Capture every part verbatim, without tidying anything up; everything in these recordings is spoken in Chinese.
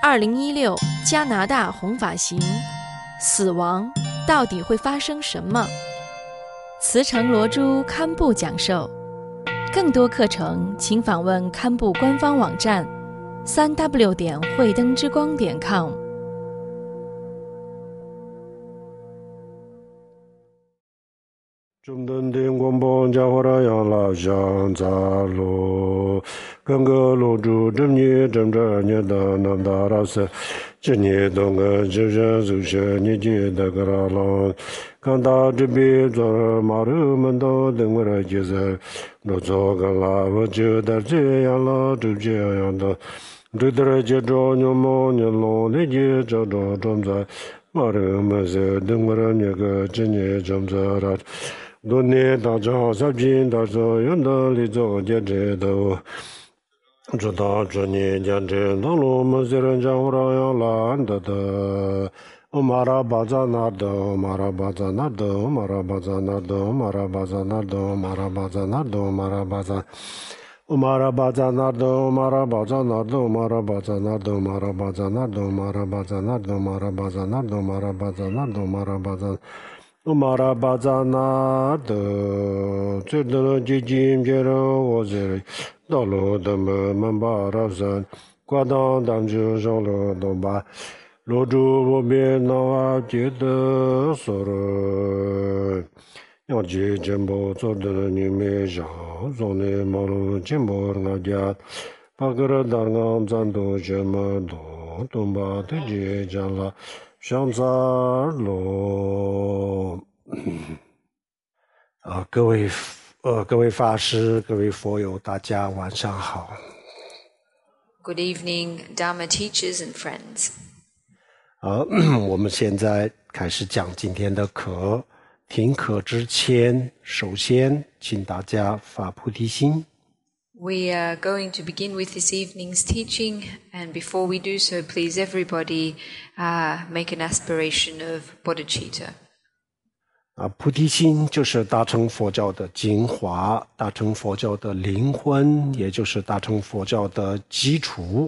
二零一六加拿大红发行，死亡到底会发生什么？慈诚罗珠堪布讲授。更多课程请访问堪布官方网站三 w 点慧灯之光点 com。 中等电广播加华拉养老乡杂路，刚个路主正年正着年的南达拉斯，今年东个就是就是年纪的个拉郎，刚到这边做马路门道等我来接着，我做个啦，我就在这样了，就这样的，这点接着牛毛牛龙的接着着种在马路门是等我来那个今年种在了。多年大家三品大家用的里做接着都知道这年将这道路们虽然讲我让懒得的我马拉巴扎那的马拉巴扎那的马拉巴扎那的马拉巴扎那的马拉巴扎那的马拉巴扎我马拉巴扎那的马拉巴扎那的马拉巴扎那的马拉巴扎那的马拉巴扎那的马拉巴扎那的马拉巴扎那的马拉巴扎我马拉巴扎那的，最多的基金别人我这里道路的门门把拉山，挂当当就上了东巴，路主我边那瓦觉得说了，要接全部做的你没上，从那马路全部那家，把个人当俺咱都这么多，东巴的接讲了。上za喽，啊，各位呃，各位法师，各位佛友，大家晚上好。 Good evening, Dharma teachers and friends. 好，我们现在开始讲今天的课。听课之前，首先请大家发菩提心。 We are going to begin with this evening's teaching, and before we do so, please everybody uh, make an aspiration of bodhicitta. 啊，菩提心就是大乘佛教的精华，大乘佛教的灵魂，也就是大乘佛教的基础。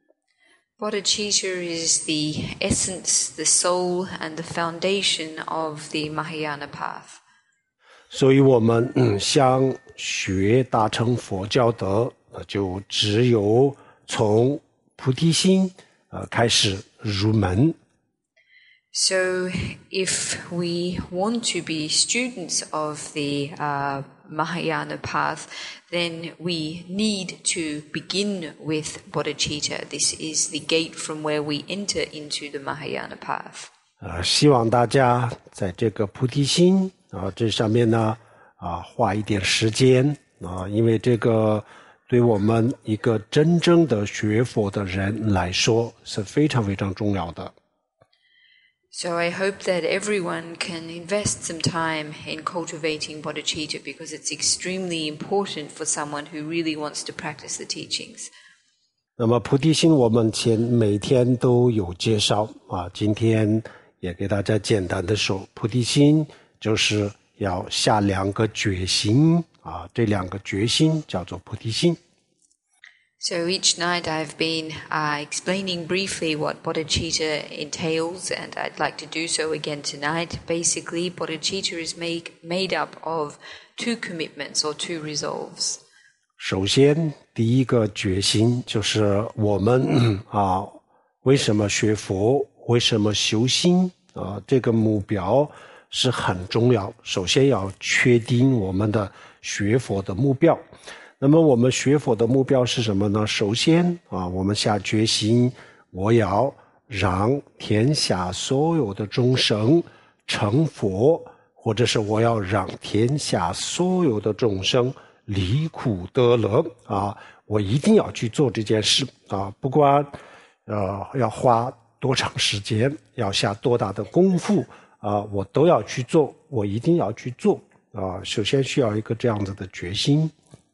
Bodhicitta is the essence, the soul, and the foundation of the Mahayana path. 所以我们、嗯、想学大乘佛教的，就只有从菩提心、呃、开始入门。 So if we want to be students of the uh, Mahayana path, then we need to begin with bodhicitta. This is the gate from where we enter into the Mahayana path. 呃，希望大家在这个菩提心啊这上面呢啊花一点时间啊，因为这个对我们一个真正的学佛的人来说是非常非常重要的。 So I hope that everyone can invest some time in cultivating bodhicitta because it's extremely important for someone who really wants to practice the teachings. 那么菩提心我们前每天都有介绍啊，今天也给大家简单的说，菩提心就是要下两个决心啊，这两个决心叫做菩提心。 So each night I've been uh, explaining briefly what bodhicitta entails, and I'd like to do so again tonight. Basically, bodhicitta is make, made up of two commitments or two resolves. 首先，第一个决心就是我们啊，为什么学佛？为什么修心？啊，这个目标是很重要。首先要确定我们的学佛的目标。那么我们学佛的目标是什么呢？首先啊，我们下决心，我要让天下所有的众生成佛，或者是我要让天下所有的众生离苦得乐啊！我一定要去做这件事啊！不管呃要花多长时间，要下多大的功夫啊，我都要去做，我一定要去做啊！首先需要一个这样子的决心。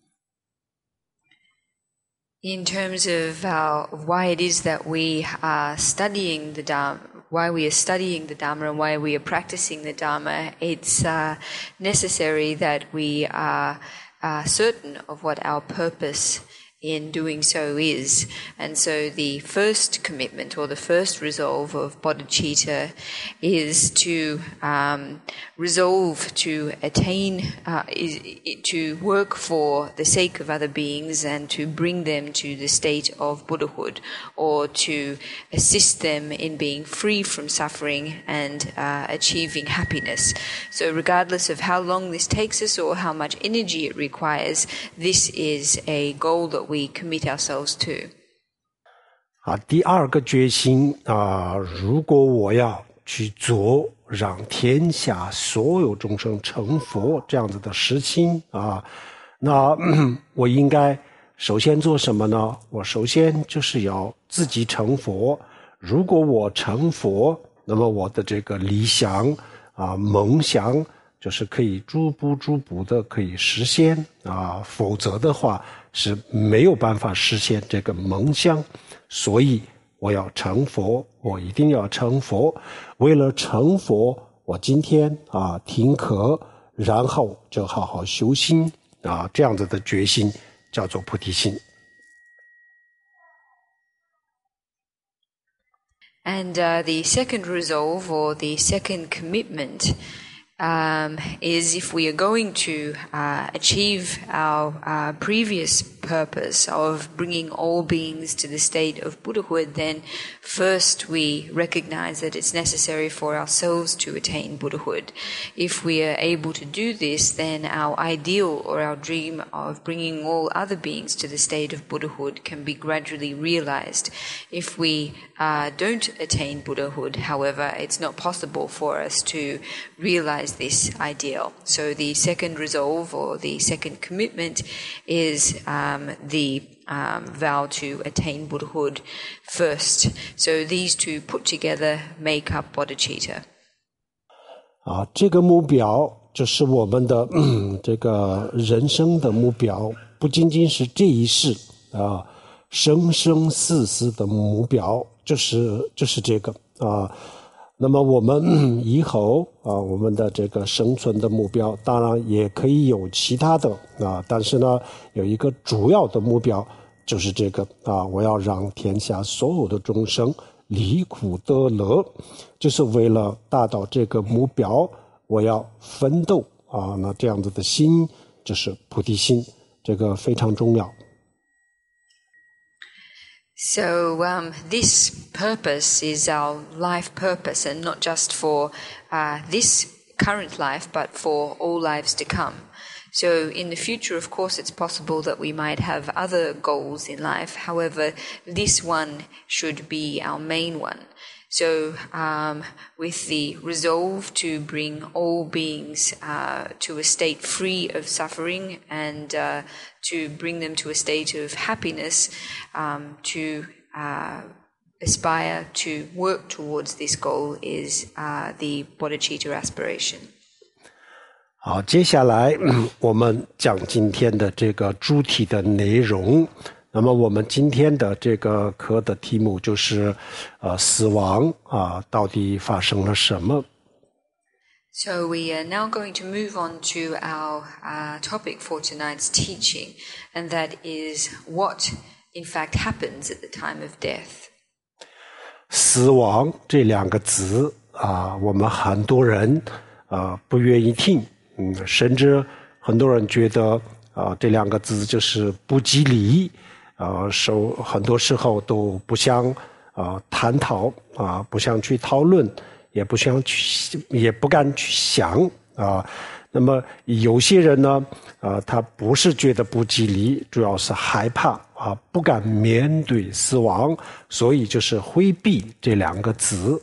In terms of uh, why it is that we are studying the Dharma, why we are studying the Dharma and why we are practicing the Dharma, it's uh, necessary that we are uh, certain of what our purpose in doing so is. And so the first commitment or the first resolve of bodhicitta is to um, resolve to attain, uh, is, to work for the sake of other beings and to bring them to the state of Buddhahood, or to assist them in being free from suffering and uh, achieving happiness. So regardless of how long this takes us or how much energy it requires, this is a goal that we commit ourselves to. 啊，第二个决心啊，如果我要去做让天下所有众生成佛这样子的实心啊，那、嗯、我应该首先做什么呢？我首先就是要自己成佛。如果我成佛，那么我的这个理想啊、梦想就是可以逐步逐步的可以实现啊，否则的话是没有办法实现这个梦想。所以我要成佛，我一定要成佛。为了成佛，我今天啊听课，然后就好好修心啊，这样子的决心叫做菩提心。 And uh, the second resolve or the second commitment um, is if we are going to uh, achieve our uh, previous purpose of bringing all beings to the state of Buddhahood, then first we recognize that it's necessary for ourselves to attain Buddhahood. If we are able to do this, then our ideal or our dream of bringing all other beings to the state of Buddhahood can be gradually realized. If we uh, don't attain Buddhahood, however, it's not possible for us to realize this ideal. So the second resolve or the second commitment is um, the um, vow to attain Buddhahood first. So these two put together make up bodhicitta. 啊，这个目标就是我们的、嗯、这个人生的目标，不仅仅是这一世啊，生生世世的目标就是就是这个啊。那么我们、嗯、以后啊，我们的这个生存的目标，当然也可以有其他的啊，但是呢，有一个主要的目标就是这个啊，我要让天下所有的众生离苦得乐，就是为了达到这个目标，我要奋斗啊。那这样子的心就是菩提心，这个非常重要。 So um, this purpose is our life purpose, and not just for uh, this current life, but for all lives to come. So in the future, of course, it's possible that we might have other goals in life. However, this one should be our main one. So um, with the resolve to bring all beings uh, to a state free of suffering and uh, to bring them to a state of happiness, um, to uh, aspire to work towards this goal is uh, the bodhicitta aspiration. 好，接下来、嗯、我们讲今天的这个主题的内容。那么我们今天的这个课的题目就是呃死亡啊到底发生了什么。 So we are now going to move on to our uh, topic for tonight's teaching, and that is what in fact happens at the time of death. 死亡这两个字啊，我们很多人啊不愿意听，嗯，甚至很多人觉得啊这两个字就是不吉利。啊，受很多时候都不想啊探讨啊，不想去讨论，也不想去，也不敢去想啊。那么有些人呢，啊，他不是觉得不吉利，主要是害怕啊，不敢面对死亡，所以就是回避这两个字。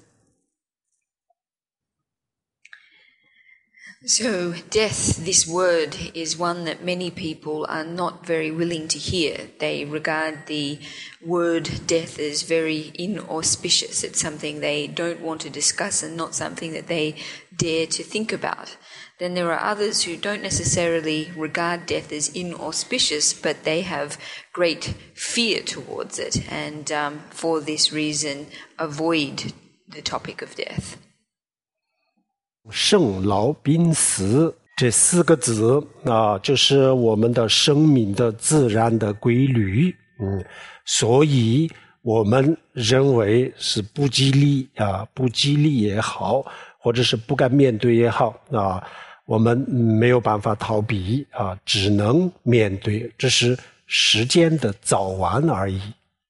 So death, this word, is one that many people are not very willing to hear. They regard the word death as very inauspicious. It's something they don't want to discuss and not something that they dare to think about. Then there are others who don't necessarily regard death as inauspicious, but they have great fear towards it, and um, for this reason avoid the topic of death. 生老病死这四个字啊，就是我们的生命的自然的规律。嗯，所以我们认为是不吉利啊，不吉利也好，或者是不敢面对也好啊，我们没有办法逃避啊，只能面对，这是时间的早晚而已。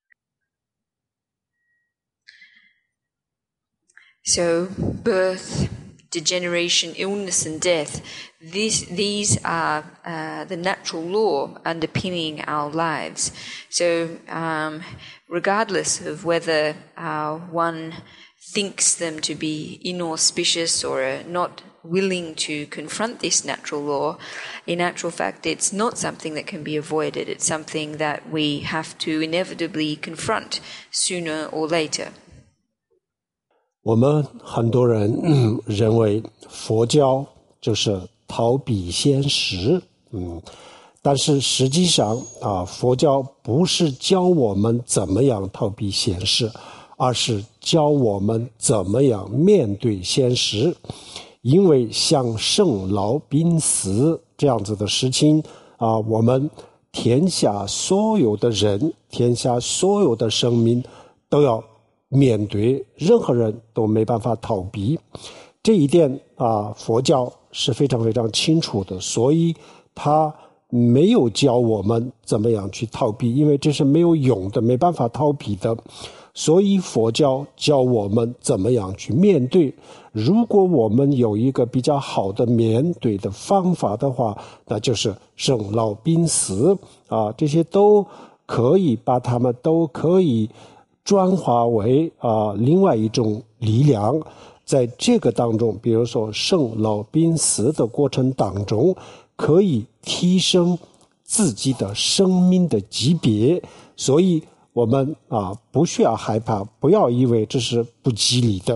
So birth, degeneration, illness, and death, these, these are uh, the natural law underpinning our lives. So um, regardless of whether uh, one thinks them to be inauspicious or are not willing to confront this natural law, in actual fact it's not something that can be avoided. It's something that we have to inevitably confront sooner or later. 我们很多人、嗯、认为佛教就是逃避现实，嗯，但是实际上啊，佛教不是教我们怎么样逃避现实，而是教我们怎么样面对现实。因为像生老病死这样子的事情啊，我们天下所有的人，天下所有的生命都要面对，任何人都没办法逃避。这一点啊，佛教是非常非常清楚的，所以他没有教我们怎么样去逃避，因为这是没有用的，没办法逃避的。所以佛教教我们怎么样去面对。如果我们有一个比较好的面对的方法的话，那就是生老病死啊，这些都可以把它们都可以转化为啊另外一种力量。在这个当中，比如说生老病死的过程当中，可以提升自己的生命的级别，所以我们啊不需要害怕，不要以为这是不吉利的。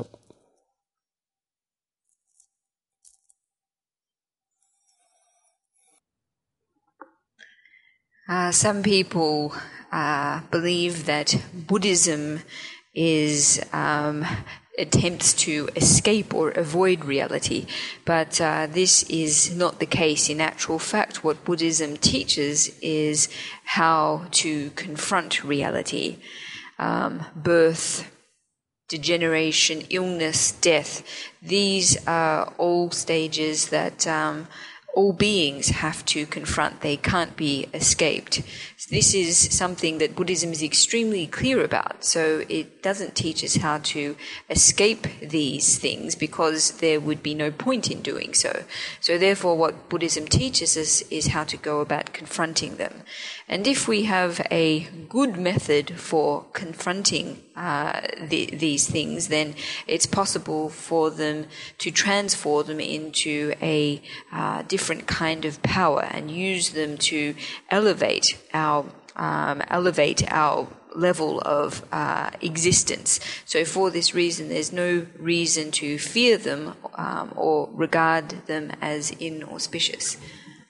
Uh, some people uh, believe that Buddhism is um, attempts to escape or avoid reality, but uh, this is not the case. In actual fact, what Buddhism teaches is how to confront reality. Um, birth, degeneration, illness, death, these are all stages that um, all beings have to confront. They can't be escaped. This is something that Buddhism is extremely clear about. So it doesn't teach us how to escape these things because there would be no point in doing so. So therefore what Buddhism teaches us is how to go about confronting them. And if we have a good method for confronting uh, the, these things, then it's possible for them to transform them into a uh, different kind of power and use them to elevate our um, elevate our level of uh, existence. So for this reason, there's no reason to fear them um, or regard them as inauspicious.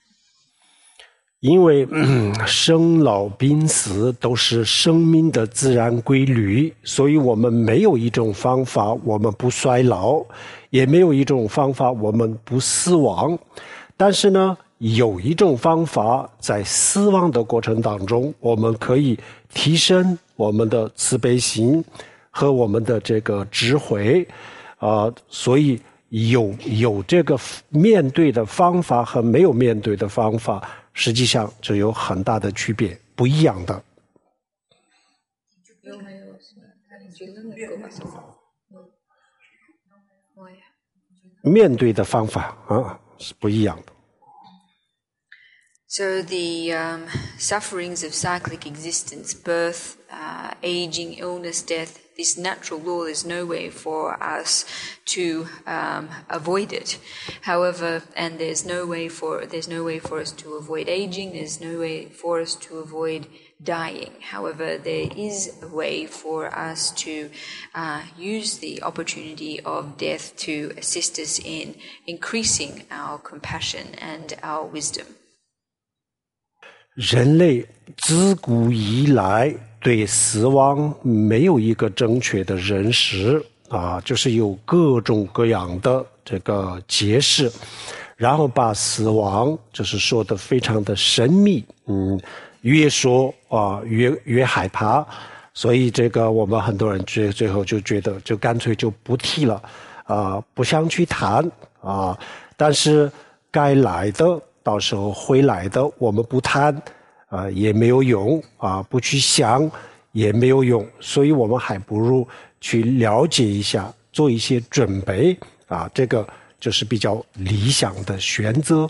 因为、嗯、生老病死都是生命的自然规律，所以我们没有一种方法我们不衰老，也没有一种方法我们不死亡。但是呢，有一种方法，在死亡的过程当中，我们可以提升我们的慈悲心和我们的这个智慧啊、呃，所以有有这个面对的方法和没有面对的方法，实际上这有很大的区别，不一样的。面对的方法啊是不一样的。 So the um, sufferings of cyclic existence, birth, uh, aging, illness, death, this natural law, there's no way for us to um, avoid it. However, and there's no way for there's no way for us to avoid aging. There's no way for us to avoid dying. However, there is a way for us to uh, use the opportunity of death to assist us in increasing our compassion and our wisdom. 人类自古以来对死亡没有一个正确的认识啊，就是有各种各样的这个解释。 然后把死亡就是说的非常的神秘，嗯，越说啊、呃、越越害怕，所以这个我们很多人最最后就觉得就干脆就不提了，啊、呃，不想去谈啊、呃，但是该来的到时候会来的，我们不谈啊、呃、也没有用啊、呃，不去想也没有用，所以我们还不如去了解一下，做一些准备啊，这个就是比较理想的选择。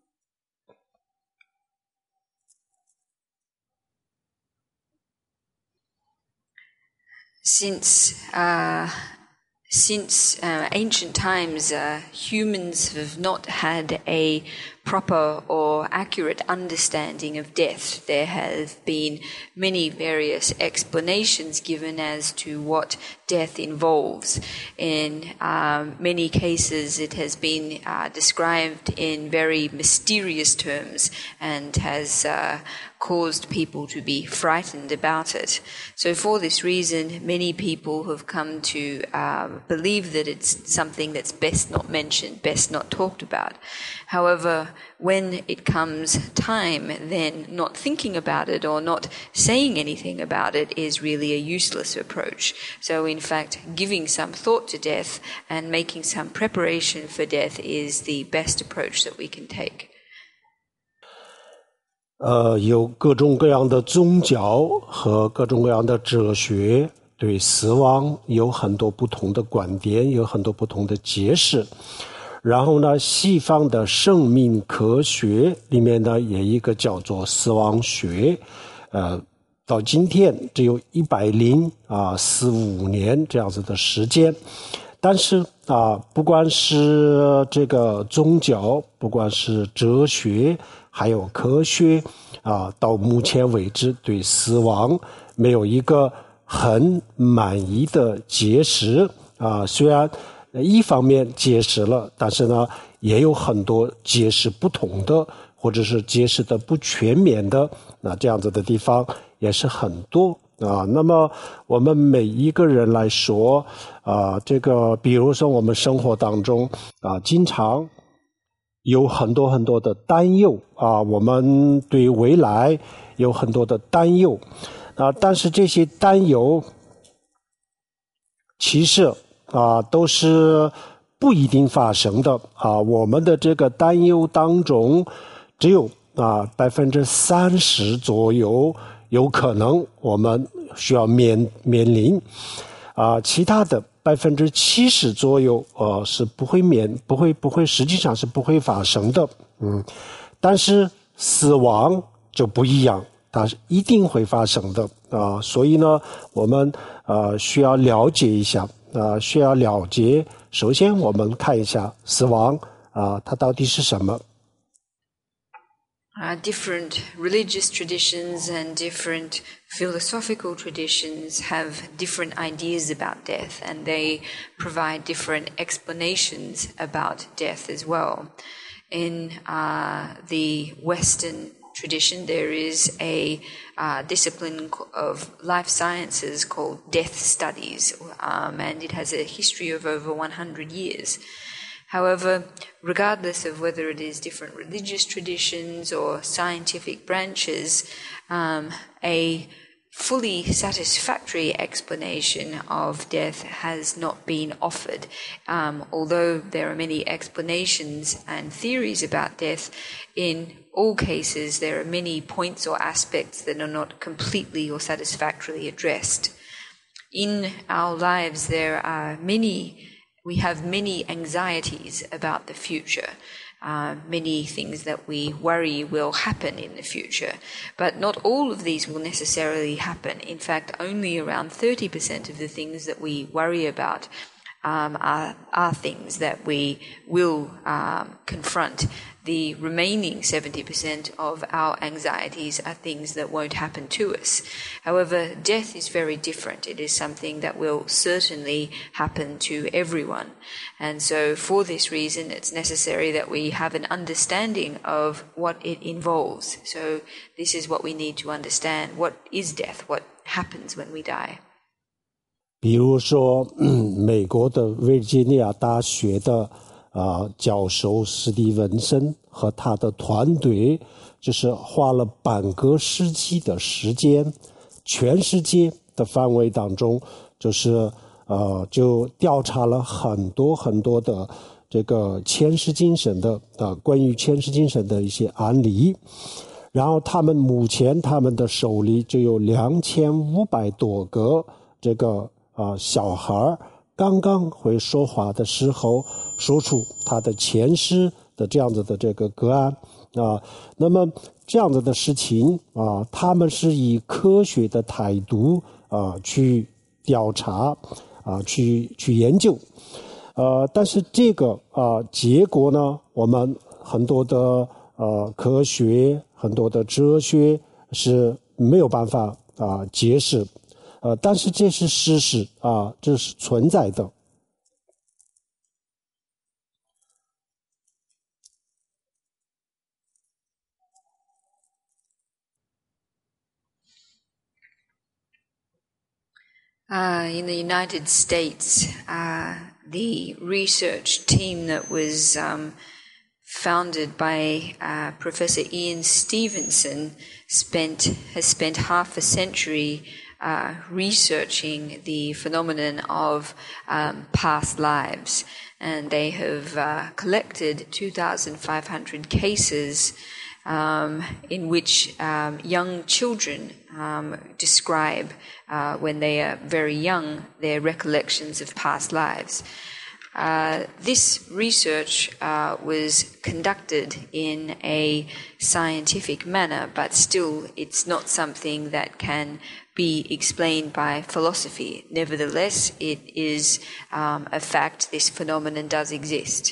Since uh, since uh, ancient times, uh, humans have not had a proper or accurate understanding of death. There have been many various explanations given as to what death involves. In uh, many cases, it has been uh, described in very mysterious terms and has uh, caused people to be frightened about it. So for this reason, many people have come to uh, believe that it's something that's best not mentioned, best not talked about. However, when it comes time, then not thinking about it or not saying anything about it is really a useless approach. So in fact, giving some thought to death and making some preparation for death is the best approach that we can take. 呃，有各种各样的宗教和各种各样的哲学对死亡有很多不同的观点，有很多不同的解释。然后呢，西方的生命科学里面呢，也一个叫做死亡学，呃，到今天只有一百零啊四五年这样子的时间。但是啊，不管是这个宗教，不管是哲学，还有科学啊，到目前为止对死亡没有一个很满意的解释啊。虽然一方面解释了，但是呢，也有很多解释不同的，或者是解释的不全面的，那这样子的地方也是很多。啊，那么我们每一个人来说，啊，这个比如说我们生活当中啊，经常有很多很多的担忧啊，我们对未来有很多的担忧啊，但是这些担忧其实啊都是不一定发生的啊，我们的这个担忧当中只有啊百分之三十左右。有可能我们需要面面临，啊，其他的百分之七十左右，呃，是不会面不会不会，实际上是不会发生的，嗯，但是死亡就不一样，它是一定会发生的啊，所以呢，我们呃需要了解一下，啊，需要了解。首先，我们看一下死亡啊，它到底是什么。 Uh, different religious traditions and different philosophical traditions have different ideas about death, and they provide different explanations about death as well. In uh, the Western tradition, there is a uh, discipline of life sciences called death studies, um, and it has a history of over one hundred years. However, regardless of whether it is different religious traditions or scientific branches, um, a fully satisfactory explanation of death has not been offered. Um, although there are many explanations and theories about death, in all cases there are many points or aspects that are not completely or satisfactorily addressed. In our lives there are many We have many anxieties about the future, uh, many things that we worry will happen in the future. But not all of these will necessarily happen. In fact, only around thirty percent of the things that we worry about um, are, are things that we will um, confront. The remaining seventy percent of our anxieties are things that won't happen to us. However, death is very different. It is something that will certainly happen to everyone. And so for this reason, it's necessary that we have an understanding of what it involves. So this is what we need to understand. What is death? What happens when we die? 比如说，嗯，美国的维吉尼亚大学的啊教授史蒂文森和他的团队，就是花了半个世纪的时间，全世界的范围当中，就是呃就调查了很多很多的这个前世今生的啊关于前世今生的一些案例。然后他们目前他们的手里就有两千五百多个这个啊小孩刚刚会说话的时候说出他的前世的这样子的这个个案啊。那么这样子的事情啊，他们是以科学的态度啊去调查啊去去研究。呃，但是这个啊结果呢，我们很多的呃科学很多的哲学是没有办法啊解释，呃，但是这是事实啊，这是存在的。 Uh, in the United States, uh, the research team that was um, founded by uh, Professor Ian Stevenson spent has spent half a century uh, researching the phenomenon of um, past lives, and they have uh, collected two thousand five hundred cases um, in which um, young children um, describe uh, when they are very young their recollections of past lives. Uh, this research uh, was conducted in a scientific manner, but still it's not something that can be explained by philosophy. Nevertheless, it is um, a fact this phenomenon does exist.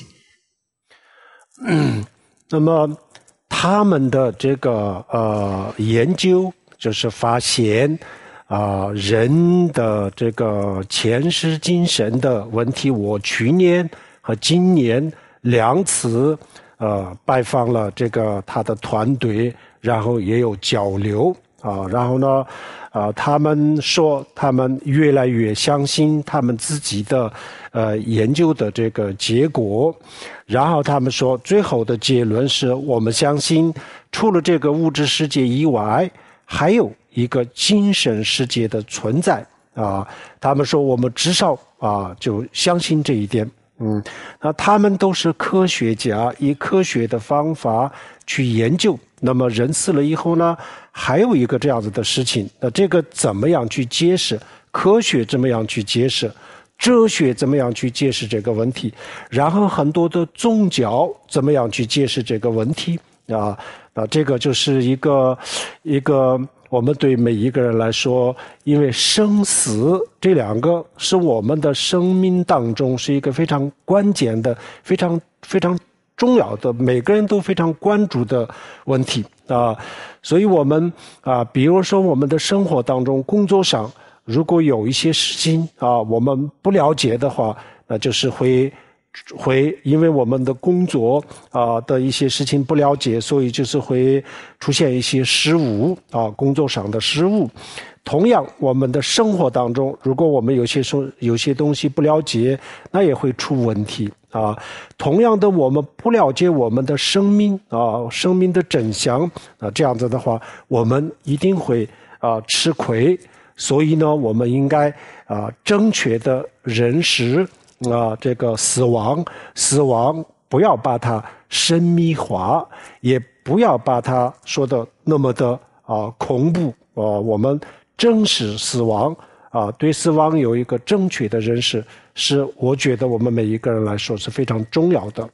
那么他们的这个呃研究就是发现啊、呃，人的这个前世今生的问题，我去年和今年两次呃拜访了这个他的团队，然后也有交流啊、呃，然后呢啊、呃，他们说他们越来越相信他们自己的呃研究的这个结果，然后他们说最后的结论是我们相信除了这个物质世界以外，还有一个精神世界的存在啊，他们说我们至少啊就相信这一点。嗯，那他们都是科学家，以科学的方法去研究。那么人死了以后呢，还有一个这样子的事情，那这个怎么样去解释？科学怎么样去解释？哲学怎么样去解释这个问题？然后很多的宗教怎么样去解释这个问题？啊，那这个就是一个一个我们对每一个人来说，因为生死这两个是我们的生命当中是一个非常关键的、非常非常重要的，每个人都非常关注的问题啊。所以我们啊，比如说我们的生活当中、工作上，如果有一些事情啊，我们不了解的话，那就是会。会因为我们的工作啊、呃、的一些事情不了解，所以就是会出现一些失误啊，工作上的失误。同样，我们的生活当中，如果我们有些说有些东西不了解，那也会出问题啊。同样的，我们不了解我们的生命啊，生命的真相啊，这样子的话，我们一定会啊吃亏。所以呢，我们应该啊正确的认识。啊，这个死亡，死亡不要把它神秘化，也不要把它说的那么的啊恐怖啊。我们正视死亡啊，对死亡有一个正确的认识，是我觉得我们每一个人来说是非常重要的。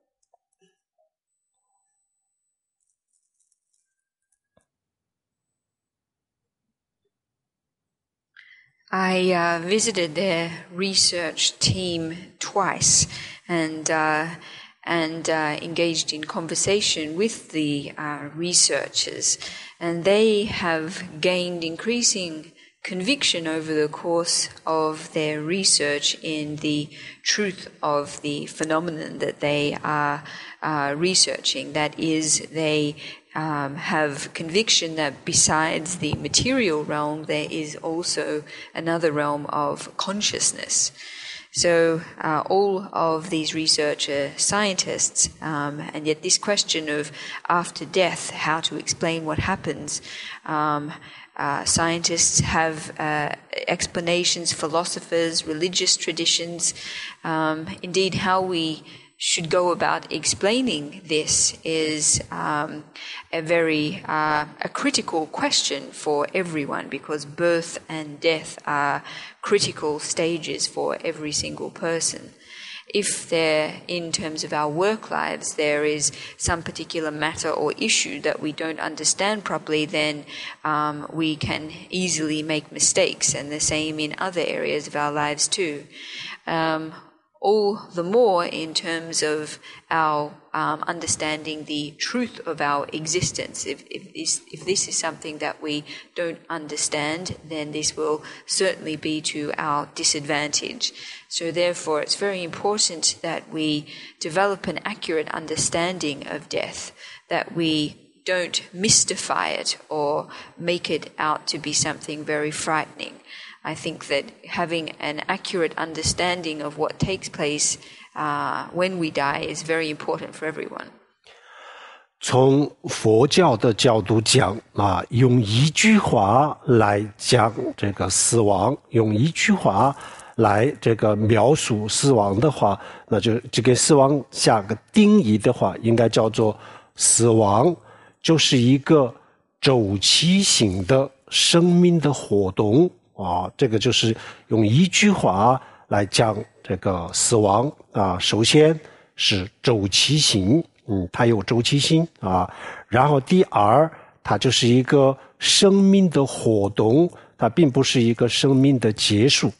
I uh, visited their research team twice and uh, and uh, engaged in conversation with the uh, researchers, and they have gained increasing conviction over the course of their research in the truth of the phenomenon that they are uh, researching. That is, they Um, have conviction that besides the material realm, there is also another realm of consciousness. So uh, all of these research are scientists, um, and yet this question of after death, how to explain what happens, um, uh, scientists have uh, explanations, philosophers, religious traditions. Um, indeed, how we should go about explaining this is um, a very uh, a critical question for everyone, because birth and death are critical stages for every single person. If there, in terms of our work lives, there is some particular matter or issue that we don't understand properly, then um, we can easily make mistakes, and the same in other areas of our lives too. Um, all the more in terms of our um, understanding the truth of our existence. If, if, this, if this is something that we don't understand, then this will certainly be to our disadvantage. So therefore, it's very important that we develop an accurate understanding of death, that we don't mystify it or make it out to be something very frightening. I think that having an accurate understanding of what takes place uh, when we die is very important for everyone. 从佛教的角度讲啊，用一句话来讲这个死亡，用一句话来这个描述死亡的话，那就这个死亡下个定义的话，应该叫做死亡就是一个周期性的生命的活动。啊，这个就是用一句话来讲这个死亡啊。首先是周期性，嗯，它有周期性啊。然后第二，它就是一个生命的活动，它并不是一个生命的结束。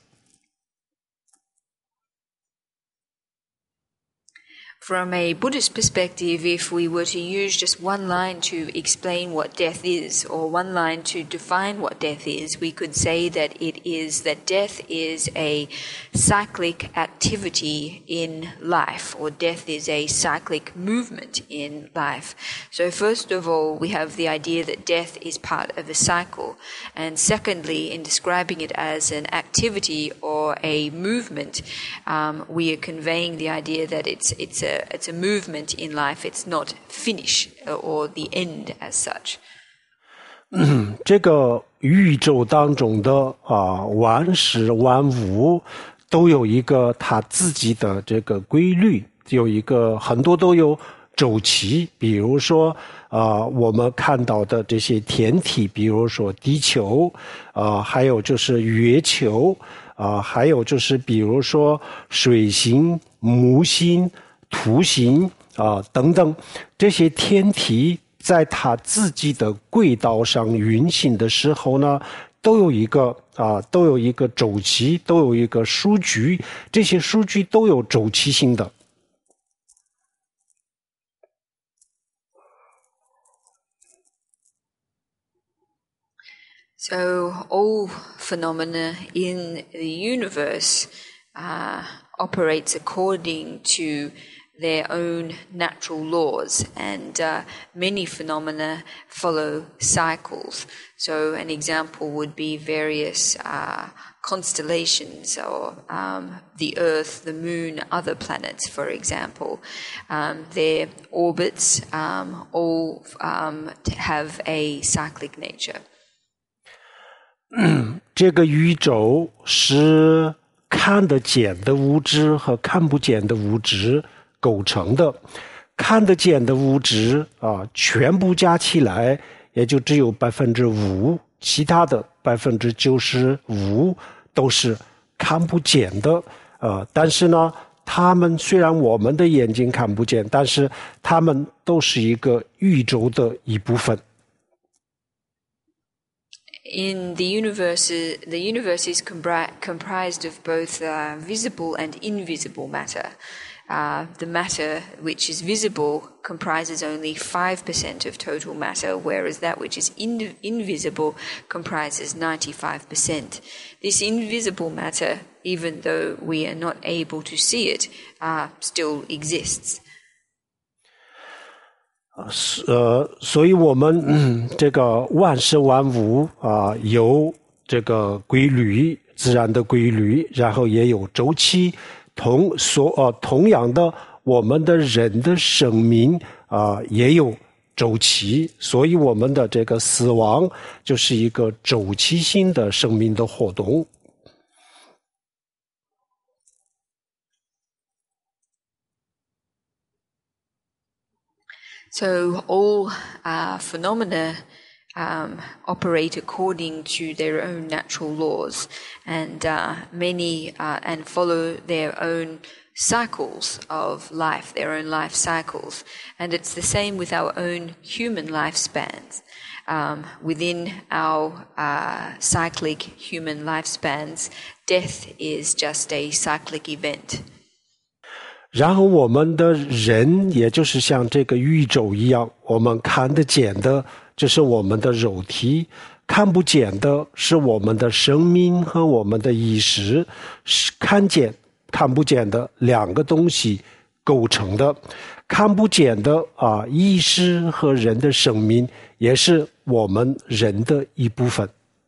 From a Buddhist perspective, if we were to use just one line to explain what death is, or one line to define what death is, we could say that it is that death is a cyclic activity in life, or death is a cyclic movement in life. So first of all, we have the idea that death is part of a cycle. And secondly, in describing it as an activity or a movement, um, we are conveying the idea that it's, it's a It's a movement in life. It's not finish or the end as such. 嗯，这个宇宙当中的啊万事万物都有一个它自己的这个规律，有一个很多都有周期。比如说啊，我们看到的这些天体，比如说地球啊，还有就是月球啊，还有就是比如说水星、木星。图形啊、呃、等等，这些天体在它自己的轨道上运行的时候呢，都有一个啊、呃，都有一个周期，都有一个数据，这些数据都有周期性的。 So all phenomena in the universe uh, operates according to their own natural laws, and uh, many phenomena follow cycles. So an example would be various uh, constellations, or um, the Earth, the Moon, other planets, for example. Um, their orbits um, all um, have a cyclic nature. 这个宇宙是看得见的物质和看不见的物质构成的，看得见的物质啊，全部加起来也就只有百分之五，其他的百分之九十五都是看不见的。呃，但是呢，他们虽然我们的眼睛看不见，但是他们都是一个宇宙的一部分。 In the universe, the universe is compri- comprised of both uh, visible and invisible matter. Uh, the matter which is visible comprises only five percent of total matter, whereas that which is in- invisible comprises ninety-five percent. This invisible matter, even though we are not able to see it, uh, still exists. 呃，所以我们、嗯、这个万事万物啊、呃，有这个规律， 自然的规律，然后也有周期。同所呃同样的，我们的人的生命啊、呃、也有周期，所以我们的这个死亡就是一个周期性的生命的活动。 So all uh, phenomena um, operate according to their own natural laws, and uh, many uh, and follow their own cycles of life, their own life cycles, and it's the same with our own human lifespans. Um, within our uh, cyclic human lifespans, death is just a cyclic event. 然后我们的人也就是像这个宇宙一样，我们看得见的就是我们的肉体，看不见的是我们的生命和我们的意识，是看见看不见的两个东西构成的。看不见的啊，意识和人的生命也是我们人的一部分。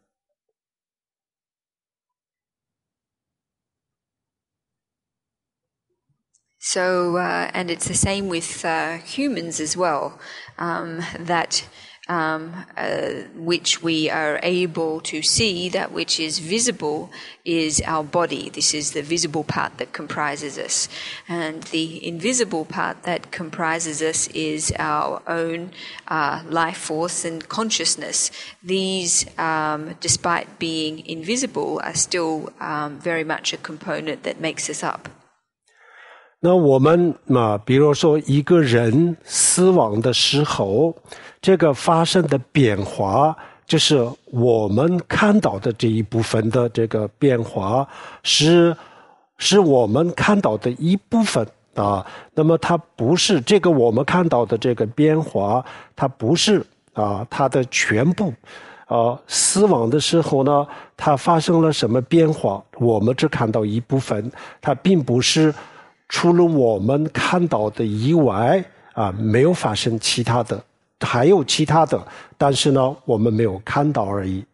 So, uh, and it's the same with uh, humans as well, um, that um, uh, which we are able to see, that which is visible is our body. This is the visible part that comprises us. And the invisible part that comprises us is our own uh, life force and consciousness. These, um, despite being invisible, are still um, very much a component that makes us up. 那我们啊，比如说一个人死亡的时候，这个发生的变化，就是我们看到的这一部分的这个变化，是是我们看到的一部分啊。那么它不是这个我们看到的这个变化，它不是啊它的全部。啊，死亡的时候呢，它发生了什么变化？我们只看到一部分，它并不是。除了我们看到的以外啊，没有发生其他的，还有其他的，但是呢，我们没有看到而已。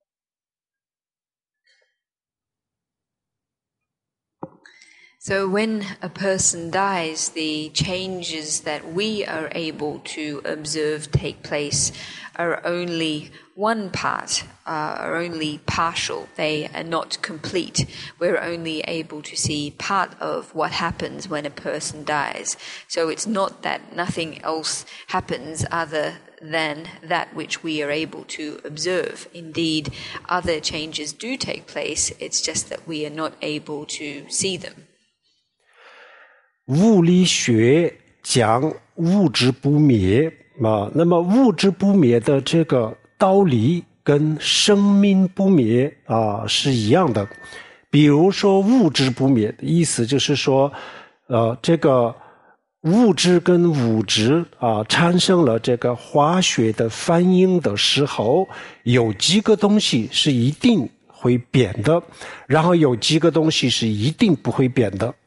So when a person dies, the changes that we are able to observe take place are only one part, uh, are only partial. They are not complete. We're only able to see part of what happens when a person dies. So it's not that nothing else happens other than that which we are able to observe. Indeed, other changes do take place. It's just that we are not able to see them. 物理学讲物质不灭啊，那么物质不灭的这个道理跟生命不灭啊是一样的。比如说物质不灭的意思就是说，呃，这个物质跟物质啊产生了这个化学的反应的时候，有几个东西是一定会变的，然后有几个东西是一定不会变的。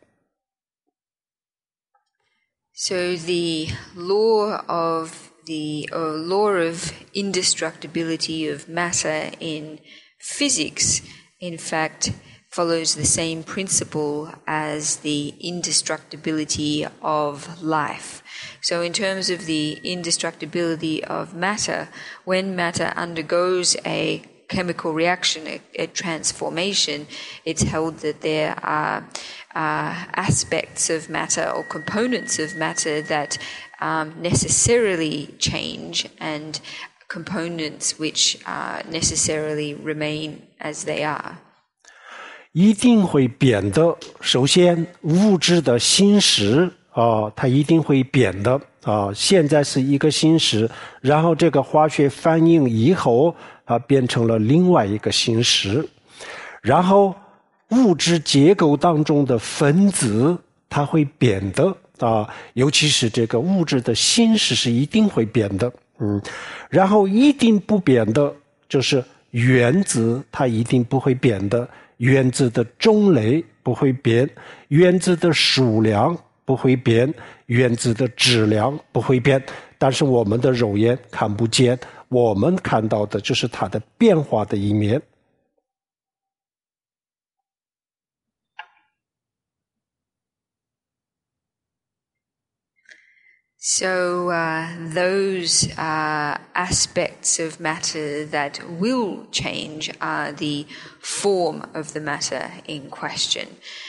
So the law of the uh, law of indestructibility of matter in physics, in fact, follows the same principle as the indestructibility of life. So in terms of the indestructibility of matter, when matter undergoes a chemical reaction, a, a transformation, it's held that there are uh, aspects of matter or components of matter that um, necessarily change and components which uh, necessarily remain as they are. 一定会变的。首先，物质的形式啊，它一定会变的啊。现在是一个形式，然后这个化学反应以后啊，变成了另外一个形式。然后物质结构当中的分子，它会变的啊，尤其是这个物质的形式是一定会变的。嗯，然后一定不变的就是原子，它一定不会变的。原子的种类不会变，原子的数量不会变，原子的质量不会变，但是我们的肉眼看不见，我们看到的就是它的变化的一面。 So uh, those uh, aspects of matter that will change are the form of the matter in question.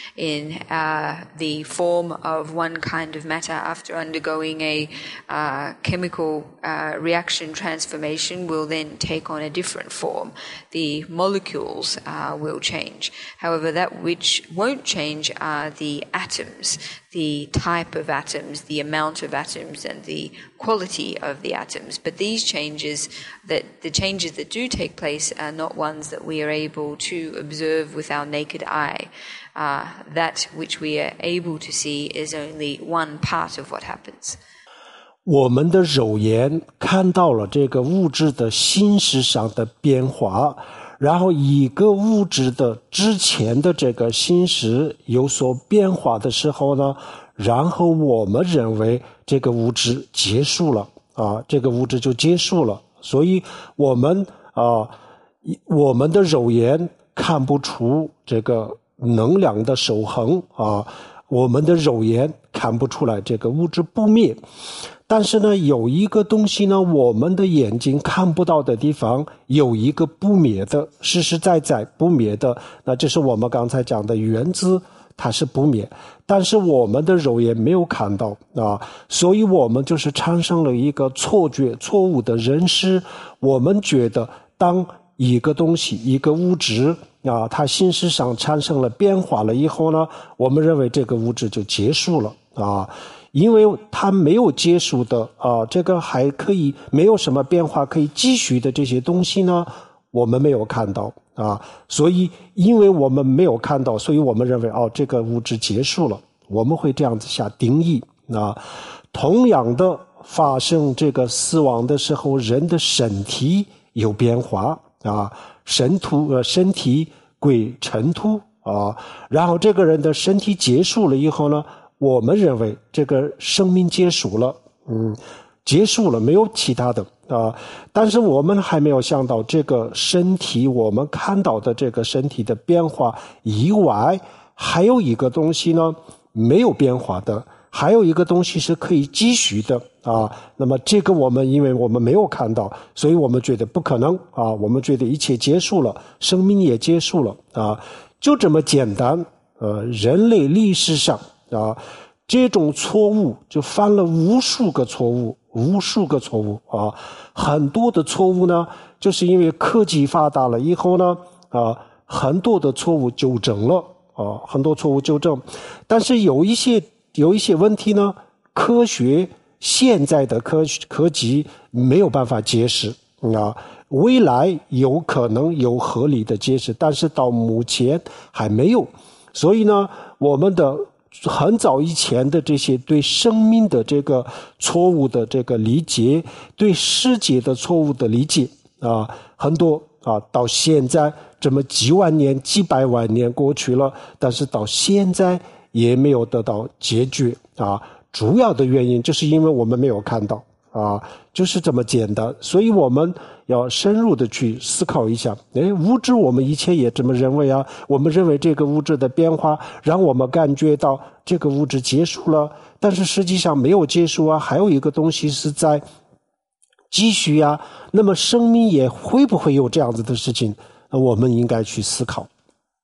In uh, the form of one kind of matter after undergoing a uh, chemical uh, reaction transformation will then take on a different form. The molecules uh, will change. However, that which won't change are the atoms, the type of atoms, the amount of atoms, and the quality of the atoms. But these changes, that the changes that do take place are not ones that we are able to observe with our naked eye. Uh, that which we are able to see is only one part of what happens. 我们的肉眼看到了这个物质的形式上的变化，然后一个物质的之前的这个形式有所变化的时候呢，然后我们认为这个物质结束了啊，这个物质就结束了，所以我们啊，我们的肉眼看不出这个能量的守恒啊，我们的肉眼看不出来这个物质不灭。但是呢，有一个东西呢，我们的眼睛看不到的地方，有一个不灭的，实实在在不灭的，那就是我们刚才讲的原子，它是不灭，但是我们的肉眼没有看到啊，所以我们就是产生了一个错觉、错误的认识。我们觉得，当一个东西、一个物质啊，它形式上产生了变化了以后呢，我们认为这个物质就结束了啊。因为它没有结束的啊，这个还可以没有什么变化可以继续的这些东西呢，我们没有看到啊，所以因为我们没有看到，所以我们认为哦，这个物质结束了，我们会这样子下定义啊。同样的，发生这个死亡的时候，人的身体有变化啊，身土呃身体归尘土啊，然后这个人的身体结束了以后呢，我们认为这个生命结束了，嗯，结束了，没有其他的啊。但是我们还没有想到这个身体，我们看到的这个身体的变化以外，还有一个东西呢，没有变化的，还有一个东西是可以继续的啊。那么这个我们因为我们没有看到，所以我们觉得不可能啊。我们觉得一切结束了，生命也结束了啊，就这么简单。呃，人类历史上啊，这种错误就犯了无数个错误，无数个错误啊，很多的错误呢，就是因为科技发达了以后呢，啊，很多的错误纠正了啊，很多错误纠正，但是有一些有一些问题呢，科学现在的科科技没有办法解释啊，未来有可能有合理的解释，但是到目前还没有。所以呢，我们的很早以前的这些对生命的这个错误的这个理解，对世界的错误的理解啊，很多啊，到现在这么几万年、几百万年过去了，但是到现在也没有得到解决啊。主要的原因就是因为我们没有看到啊，就是这么简单。所以我们要深入的去思考一下，诶，物质我们以前也这么认为啊，我们认为这个物质的变化让我们感觉到这个物质结束了，但是实际上没有结束啊，还有一个东西是在继续啊。那么生命也会不会有这样子的事情？我们应该去思考。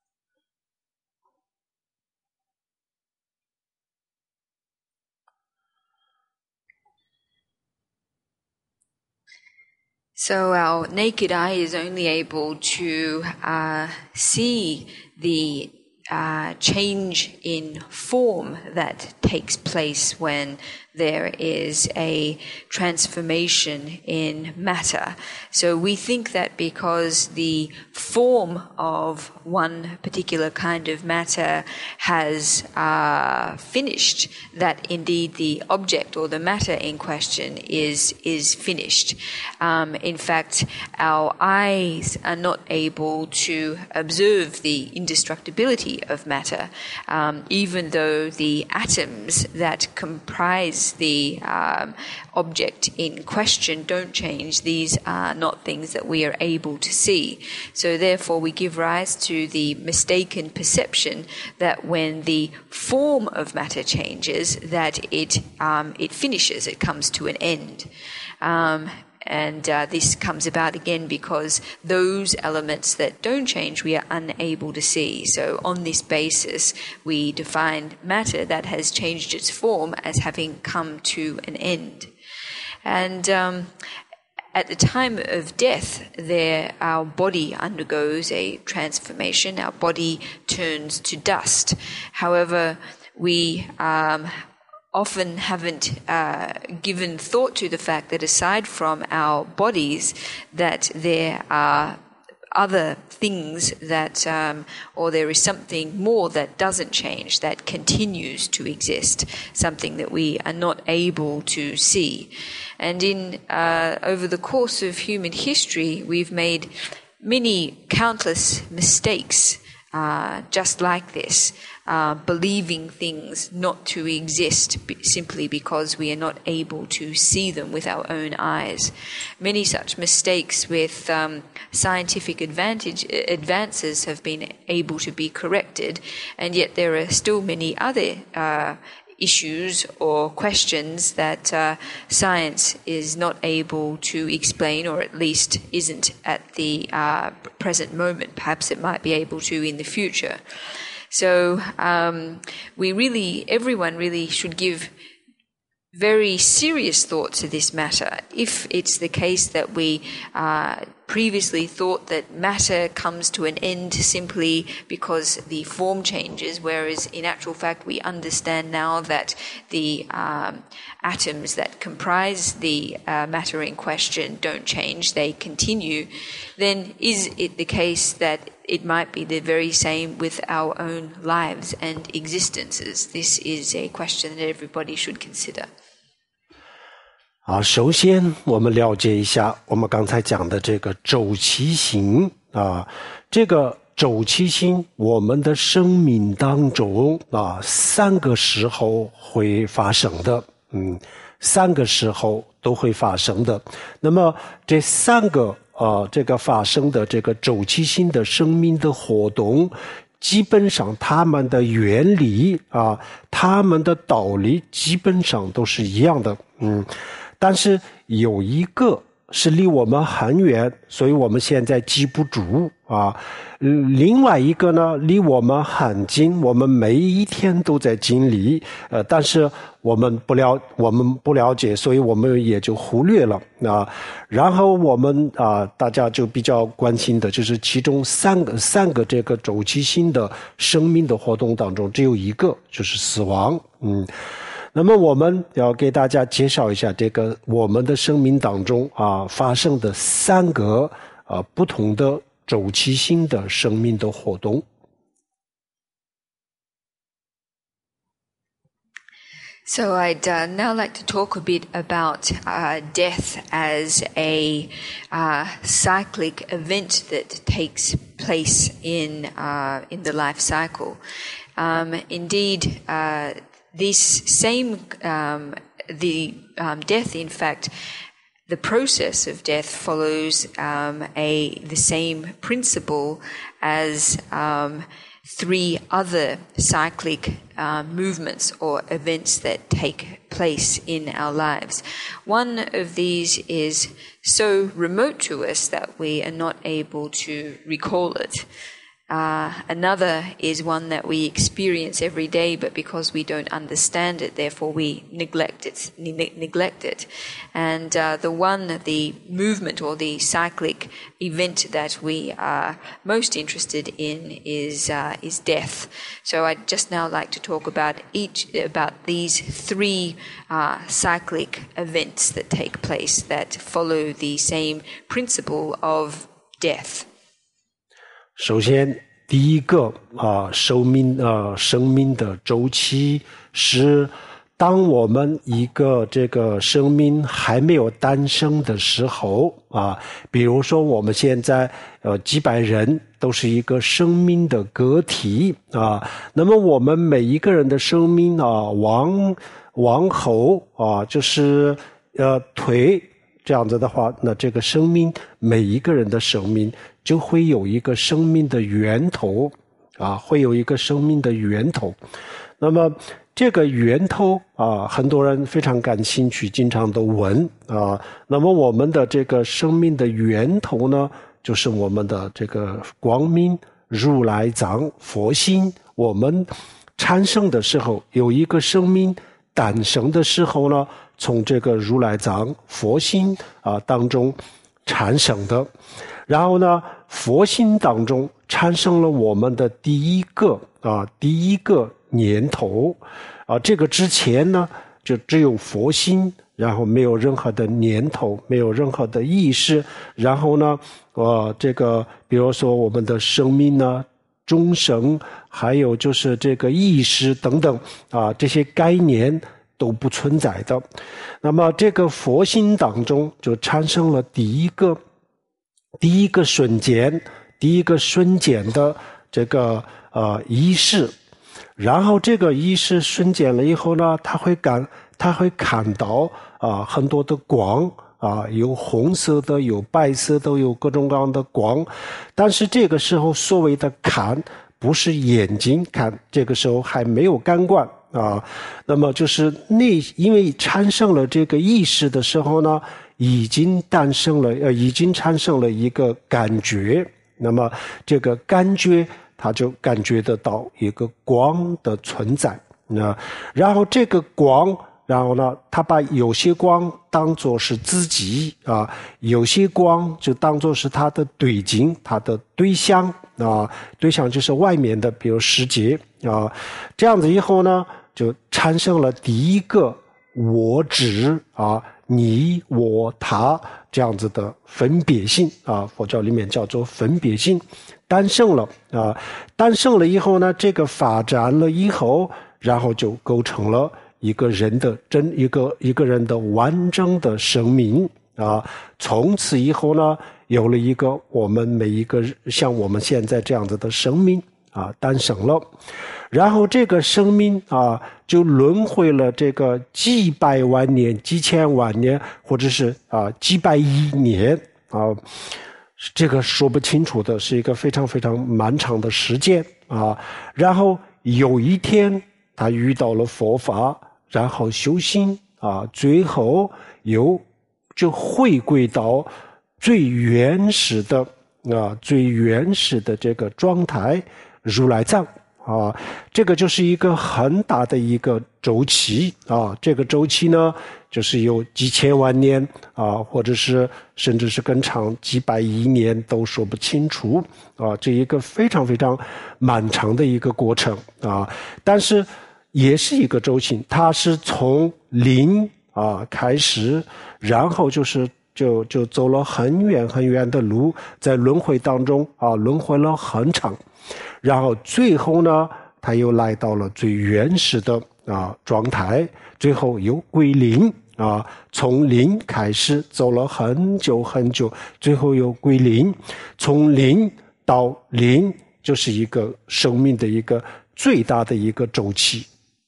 So our naked eye is only able to uh, see the uh, change in form that takes place when there is a transformation in matter. So we think that because the form of one particular kind of matter has uh, finished, that indeed the object or the matter in question is is finished. Um, in fact, our eyes are not able to observe the indestructibility stability of matter, um, even though the atoms that comprise the um, object in question don't change. These are not things that we are able to see. So therefore we give rise to the mistaken perception that when the form of matter changes, that it um, it finishes, it comes to an end. Um, And uh, this comes about again because those elements that don't change we are unable to see. So on this basis, we define matter that has changed its form as having come to an end. And um, at the time of death, there our body undergoes a transformation. Our body turns to dust. However, we um, often haven't uh, given thought to the fact that aside from our bodies, that there are other things that, um, or there is something more that doesn't change, that continues to exist, something that we are not able to see. And in uh, over the course of human history, we've made many countless mistakes uh, just like this. Uh, believing things not to exist b- simply because we are not able to see them with our own eyes. Many such mistakes with um, scientific advantage, advances have been able to be corrected, and yet there are still many other uh, issues or questions that uh, science is not able to explain, or at least isn't at the uh, present moment. Perhaps it might be able to in the future. So um, we really, everyone really should give very serious thought to this matter. If it's the case that we uh, previously thought that matter comes to an end simply because the form changes, whereas in actual fact we understand now that the um, atoms that comprise the uh, matter in question don't change, they continue, then is it the case that it might be the very same with our own lives and existences? This is a question that everybody should consider. 啊，首先我们了解一下我们刚才讲的这个周期性啊，这个周期性，我们的生命当中啊，三个时候会发生的，嗯，三个时候都会发生的。那么这三个啊，这个发生的这个周期性的生命的活动，基本上它们的原理啊，它们的道理基本上都是一样的，嗯。但是有一个是离我们很远，所以我们现在记不住啊。另外一个呢，离我们很近，我们每一天都在经历，呃，但是我们不了，我们不了解，所以我们也就忽略了啊。然后我们啊，大家就比较关心的就是其中三个三个这个周期性的生命的活动当中，只有一个就是死亡，嗯。那么我们要给大家介绍一下这个我们的生命当中啊发生的三个啊不同的周期性的生命的活动。 So I'd uh, now like to talk a bit about uh, death as a uh, cyclic event that takes place in uh, in the life cycle. Um, indeed, uh, this same um, the um, death, in fact, the process of death follows um, a the same principle as um, three other cyclic uh, movements or events that take place in our lives. One of these is so remote to us that we are not able to recall it. Uh, another is one that we experience every day, but because we don't understand it, therefore we neglect it. Ne- neglect it. And uh, the one, the movement or the cyclic event that we are most interested in is uh, is death. So I'd just now like to talk about each about these three uh, cyclic events that take place that follow the same principle of death. 首先，第一个啊，生命啊，生命的周期是当我们一个这个生命还没有诞生的时候啊，比如说我们现在呃几百人都是一个生命的个体啊，那么我们每一个人的生命啊，往往后啊，就是呃腿这样子的话，那这个生命每一个人的生命就会有一个生命的源头啊，会有一个生命的源头。那么这个源头啊，很多人非常感兴趣，经常都问啊。那么我们的这个生命的源头呢，就是我们的这个光明如来藏佛心。我们产生的时候，有一个生命诞生的时候呢，从这个如来藏佛心啊当中产生的。然后呢，佛心当中产生了我们的第一个啊第一个念头啊，这个之前呢就只有佛心，然后没有任何的念头，没有任何的意识。然后呢呃这个比如说我们的生命呢，众生，还有就是这个意识等等啊，这些概念都不存在的。那么这个佛心当中就产生了第一个第一个瞬间第一个瞬间的这个呃意识。然后这个意识瞬间了以后呢，他会感他会看到啊、呃、很多的光啊、呃，有红色的，有白色的，有各种各样的光。但是这个时候所谓的看不是眼睛看，这个时候还没有感官啊。那么就是内因为产生了这个意识的时候呢，已经诞生了呃已经产生了一个感觉。那么这个感觉他就感觉得到一个光的存在，那然后这个光，然后呢，他把有些光当作是自己啊，有些光就当作是他的对境，他的对象啊，对象就是外面的，比如世界啊，这样子以后呢，就产生了第一个我执啊，你我他这样子的分别性啊，佛教里面叫做分别性。诞生了啊，诞生了以后呢，这个发展了以后，然后就构成了一个人的真一个一个人的完整的生命啊。从此以后呢，有了一个我们每一个像我们现在这样子的生命啊诞生了，然后这个生命啊就轮回了这个几百万年、几千万年，或者是啊几百亿年啊。这个说不清楚的，是一个非常非常漫长的时间啊。然后有一天他遇到了佛法，然后修行啊，最后又就回归到最原始的啊最原始的这个状态，如来藏啊。这个就是一个很大的一个周期啊。这个周期呢，就是有几千万年啊，或者是甚至是更长几百亿年都说不清楚啊，这一个非常非常漫长的一个过程啊。但是也是一个周期，它是从零啊开始，然后就是就就走了很远很远的路，在轮回当中啊轮回了很长，然后最后呢，它又来到了最原始的啊状态，最后又归零啊，从零开始走了很久很久，最后又归零，从零到零就是一个生命的一个最大的一个周期。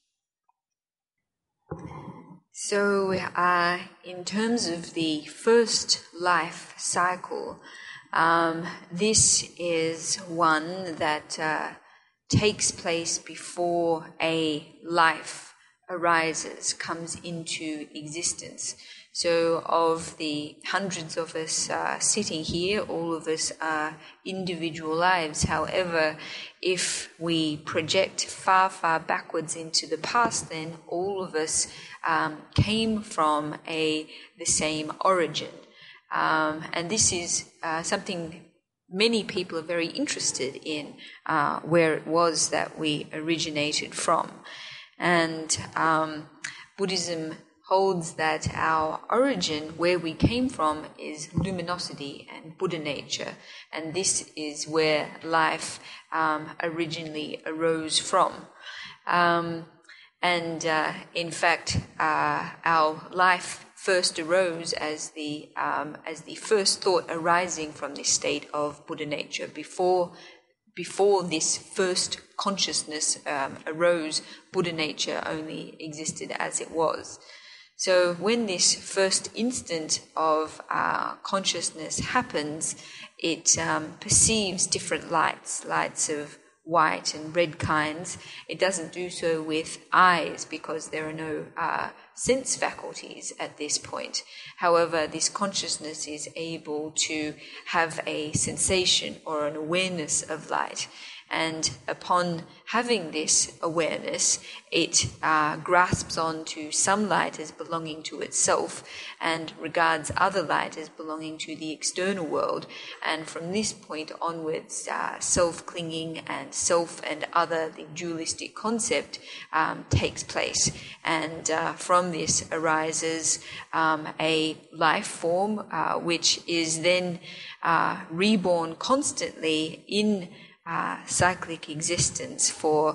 So, uh, in terms of the first life cycle, um, this is one that uh, takes place before a life arises, comes into existence. So of the hundreds of us uh, sitting here, all of us are individual lives. However, if we project far, far backwards into the past, then all of us um, came from a the same origin. Um, and this is uh, something many people are very interested in, uh, where it was that we originated from. And um, Buddhism holds that our origin, where we came from, is luminosity and Buddha nature. And this is where life um, originally arose from. Um, And uh, in fact, uh, our life first arose as the um, as the first thought arising from this state of Buddha nature. Before before this first consciousness um, arose, Buddha nature only existed as it was. So when this first instant of uh, consciousness happens, it um, perceives different lights, lights of white and red kinds. It doesn't do so with eyes because there are no uh, sense faculties at this point. However, this consciousness is able to have a sensation or an awareness of light. And upon having this awareness, it uh, grasps onto some light as belonging to itself and regards other light as belonging to the external world. And from this point onwards, uh, self-clinging and self and other, the dualistic concept, um, takes place. And uh, from this arises um, a life form uh, which is then uh, reborn constantly in Uh, cyclic existence for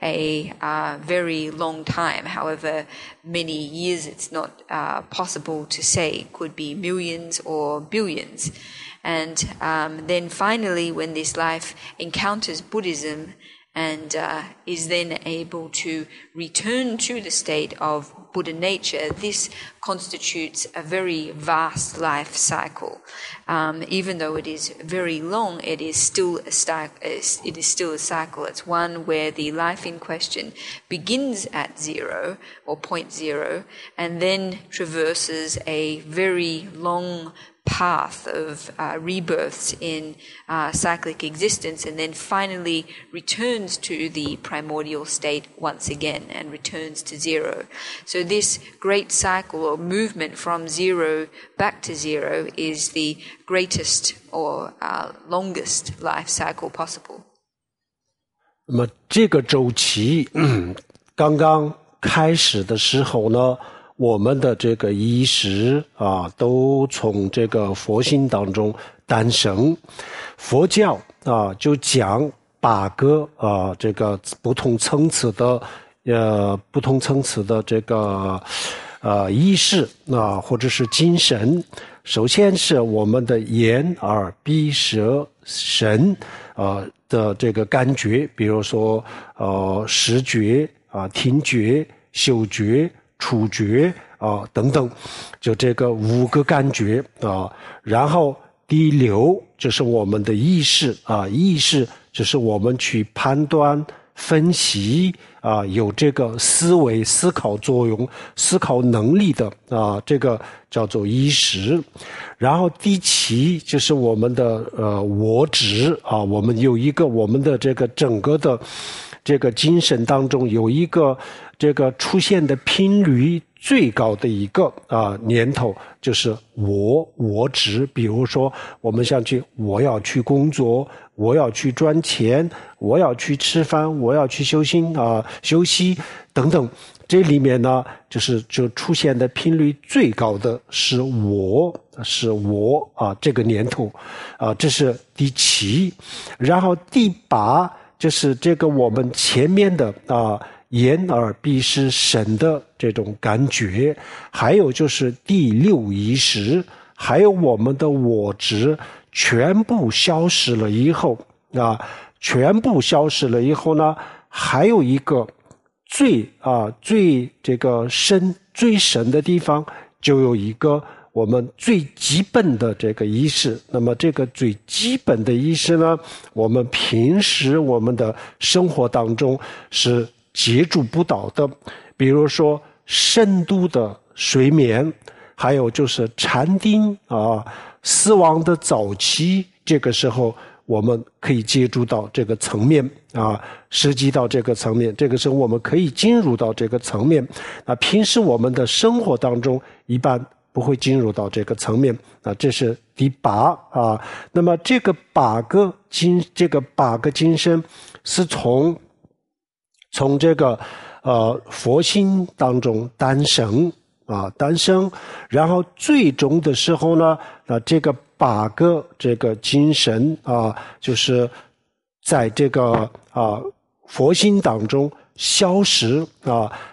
a uh, very long time. However many years it's not uh, possible to say. It could be millions or billions. And um, then finally, when this life encounters Buddhism and uh, is then able to return to the state of Buddha nature, this constitutes a very vast life cycle. Um, even though it is very long, it is still a sti- it is still a cycle. It's one where the life in question begins at zero or point zero and then traverses a very long path of uh, rebirths in uh, cyclic existence and then finally returns to the primordial state once again and returns to zero. So this great cycle or movement from zero back to zero is the greatest or uh, longest life cycle possible. 那么这个周期刚刚开始的时候呢，我们的这个意识啊，都从这个佛心当中诞生。佛教啊，就讲八个啊，这个不同层次的呃，不同层次的这个呃意识啊，或者是精神。首先是我们的眼、耳、鼻、舌、身啊的这个感觉，比如说呃视觉啊、听觉、嗅觉、触觉啊等等，就这个五个感觉啊。然后第六就是我们的意识啊，意识就是我们去判断、分析啊，有这个思维、思考作用、思考能力的啊，这个叫做意识。然后第七就是我们的呃我执啊，我们有一个我们的这个整个的这个精神当中有一个这个出现的频率最高的一个啊念头就是我我执。比如说我们想去，我要去工作，我要去赚钱，我要去吃饭，我要去修行啊休息等等。这里面呢，就是就出现的频率最高的是我，是我啊这个念头啊，这是第七。然后第八就是这个我们前面的啊眼耳鼻舌身的这种感觉，还有就是第六意识，还有我们的我执全部消失了以后啊，全部消失了以后呢，还有一个最啊最这个深最深的地方，就有一个我们最基本的这个意识。那么这个最基本的意识呢，我们平时我们的生活当中是接触不到的，比如说深度的睡眠，还有就是禅定啊，死亡的早期，这个时候我们可以接触到这个层面啊，涉及到这个层面，这个时候我们可以进入到这个层面。那平时我们的生活当中一般不会进入到这个层面啊，这是第八啊。那么这个八个精，这个八个精神是从从这个呃佛心当中诞生啊，诞生，然后最终的时候呢，啊这个八个这个精神啊，就是在这个啊佛心当中消失啊，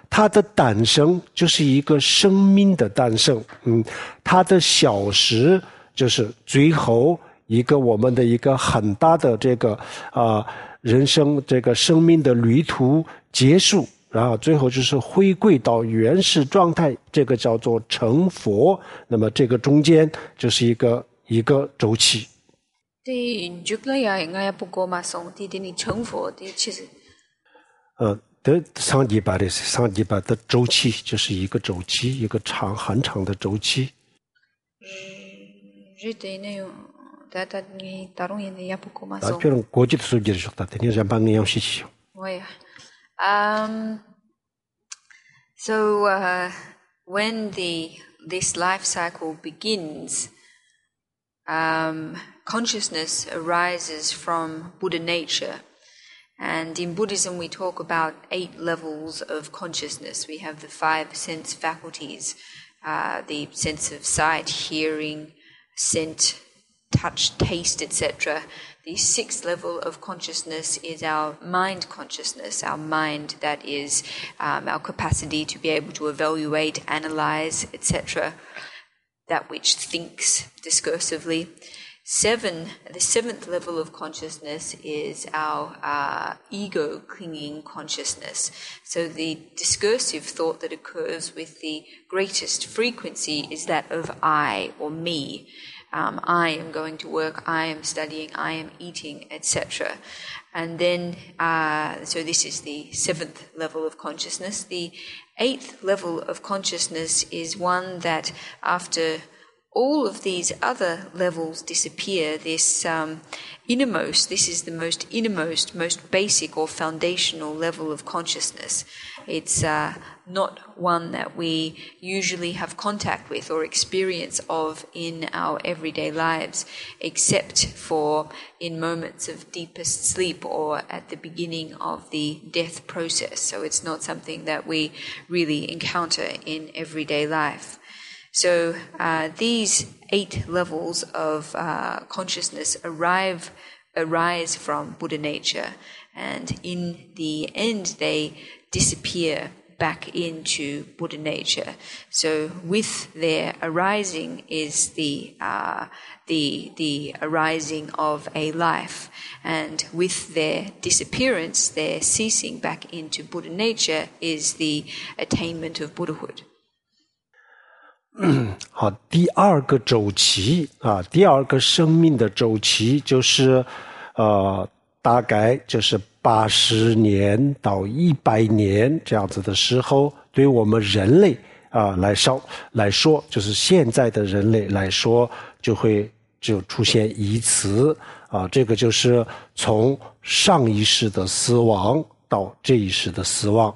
它的诞生就是一个生命的诞生，嗯，它的消失就是最后一个我们的一个很大的这个啊、呃、人生这个生命的旅途结束，然后最后就是回归到原始状态，这个叫做成佛。那么这个中间就是一个一个周期。 第逐個也應該有不過嘛，送啲啲你成佛啲其實。 呃，的上一百的上一百的周期就是一个周期，一个长很长的周期。 日對呢，但但你大陸人也不過嘛， 送。譬如國際的數據說，但你想幫你用事情。 對啊，um, so uh, when the this life cycle begins, um, consciousness arises from Buddha nature. And in Buddhism, we talk about eight levels of consciousness. We have the five sense faculties, uh, the sense of sight, hearing, scent, touch, taste, et cetera. The sixth level of consciousness is our mind consciousness, our mind that is um, our capacity to be able to evaluate, analyze, et cetera, that which thinks discursively. Seven, the seventh level of consciousness is our uh, ego clinging consciousness. So the discursive thought that occurs with the greatest frequency is that of I or me. Um, I am going to work, I am studying, I am eating, et cetera. And then, uh, so this is the seventh level of consciousness. The eighth level of consciousness is one that after all of these other levels disappear, this um, innermost, this is the most innermost, most basic or foundational level of consciousness. It's uh, not one that we usually have contact with or experience of in our everyday lives, except for in moments of deepest sleep or at the beginning of the death process. So it's not something that we really encounter in everyday life. So uh, these eight levels of uh, consciousness arrive, arise from Buddha nature, and in the end they disappear back into Buddha nature. So with their arising is the uh, the the arising of a life, and with their disappearance, their ceasing back into Buddha nature is the attainment of Buddhahood. 好，第二个周期啊，第二个生命的周期就是，呃，大概就是八十年到一百年这样子的时候，对我们人类啊来说来说，就是现在的人类来说，就会就出现一次啊，这个就是从上一世的死亡到这一世的死亡。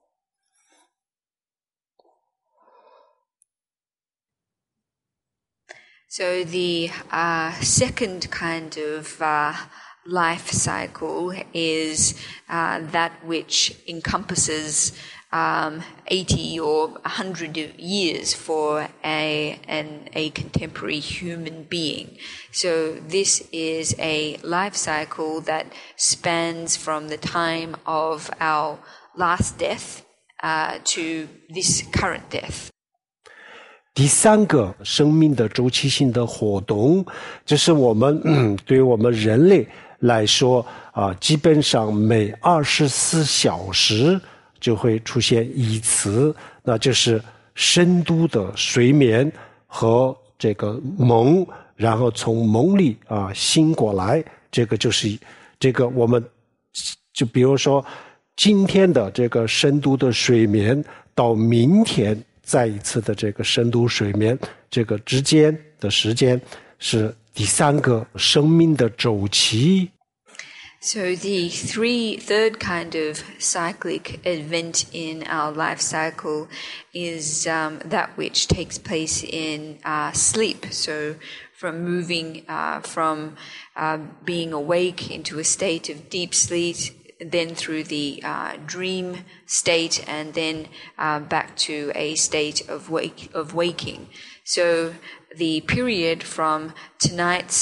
So the uh, second kind of uh, life cycle is uh, that which encompasses um, eighty or one hundred years for a, an, a contemporary human being. So this is a life cycle that spans from the time of our last death uh, to this current death. 第三个生命的周期性的活动，就是我们、嗯、对于我们人类来说啊，基本上每二十四小时就会出现一次，那就是深度的睡眠和这个梦，然后从梦里啊醒过来，这个就是这个我们就比如说今天的这个深度的睡眠到明天再一次的这个深度睡眠，这个之间的时间是第三个生命的周期。 So the three, third kind of cyclic event in our life cycle is um, that which takes place in uh, sleep. So from moving uh, from uh, being awake into a state of deep sleep, then through the uh, dream state, and then uh, back to a state of wake of waking. So the period from tonight's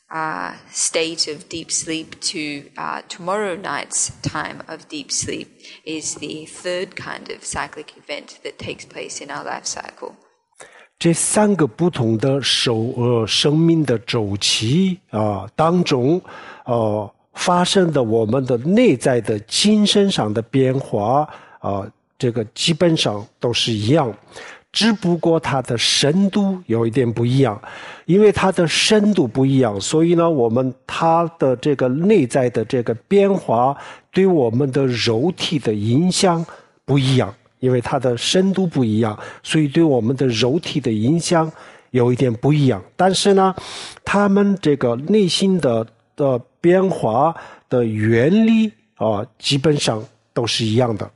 uh, state of deep sleep to uh, tomorrow night's time of deep sleep is the third kind of cyclic event that takes place in our life cycle. 这三个不同的手呃生命的周期啊当中，呃发生的我们的内在的精神上的变化啊，这个基本上都是一样。只不过它的深度有一点不一样，因为它的深度不一样，所以呢，我们它的这个内在的这个变化对我们的肉体的影响不一样，因为它的深度不一样，所以对我们的肉体的影响有一点不一样。但是呢，他们这个内心的的变化的原理啊，基本上都是一样的。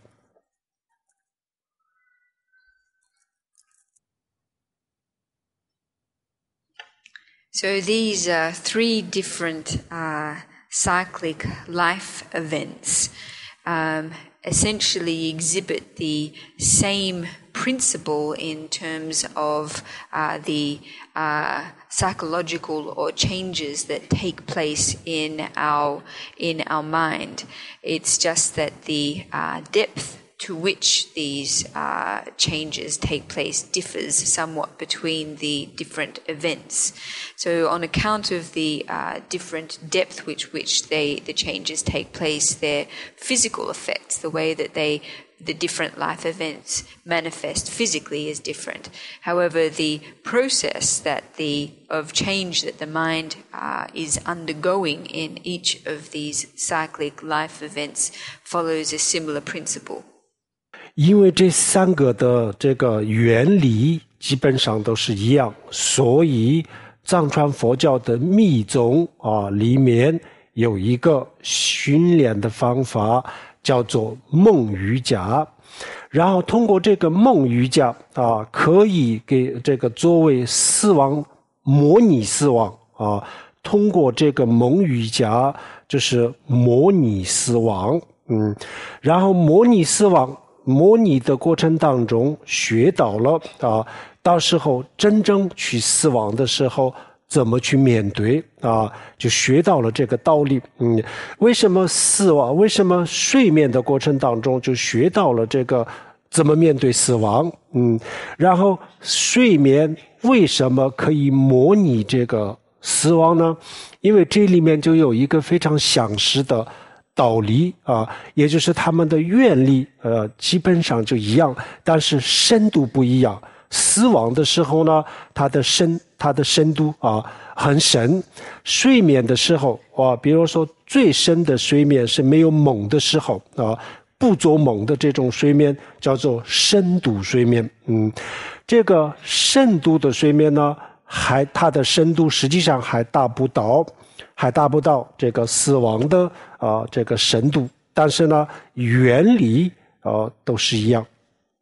So these are three different uh, cyclic life events um, essentially exhibit the same principle in terms of uh, the uh, psychological or changes that take place in our in our mind. It's just that the uh, depth to which these uh, changes take place differs somewhat between the different events. So on account of the uh, different depth with which they, the changes take place, their physical effects, the way that they the different life events manifest physically is different. However, the process that the of change that the mind uh, is undergoing in each of these cyclic life events follows a similar principle. 因为这三个的这个原理基本上都是一样，所以藏传佛教的密宗啊里面有一个训练的方法叫做梦瑜伽，然后通过这个梦瑜伽啊，可以给这个作为死亡模拟死亡啊，通过这个梦瑜伽就是模拟死亡，嗯，然后模拟死亡。模拟的过程当中学到了啊，到时候真正去死亡的时候怎么去面对啊，就学到了这个道理。嗯，为什么死亡？为什么睡眠的过程当中就学到了这个怎么面对死亡？嗯，然后睡眠为什么可以模拟这个死亡呢？因为这里面就有一个非常详实的道理啊，也就是他们的原理呃基本上就一样，但是深度不一样。死亡的时候呢，它的深它的深度啊很深。睡眠的时候啊，比如说最深的睡眠是没有梦的时候啊，不做梦的这种睡眠叫做深度睡眠。嗯，这个深度的睡眠呢，还它的深度实际上还达不到。还达不到这个死亡的啊、呃、这个深度，但是呢，原理啊、呃、都是一样。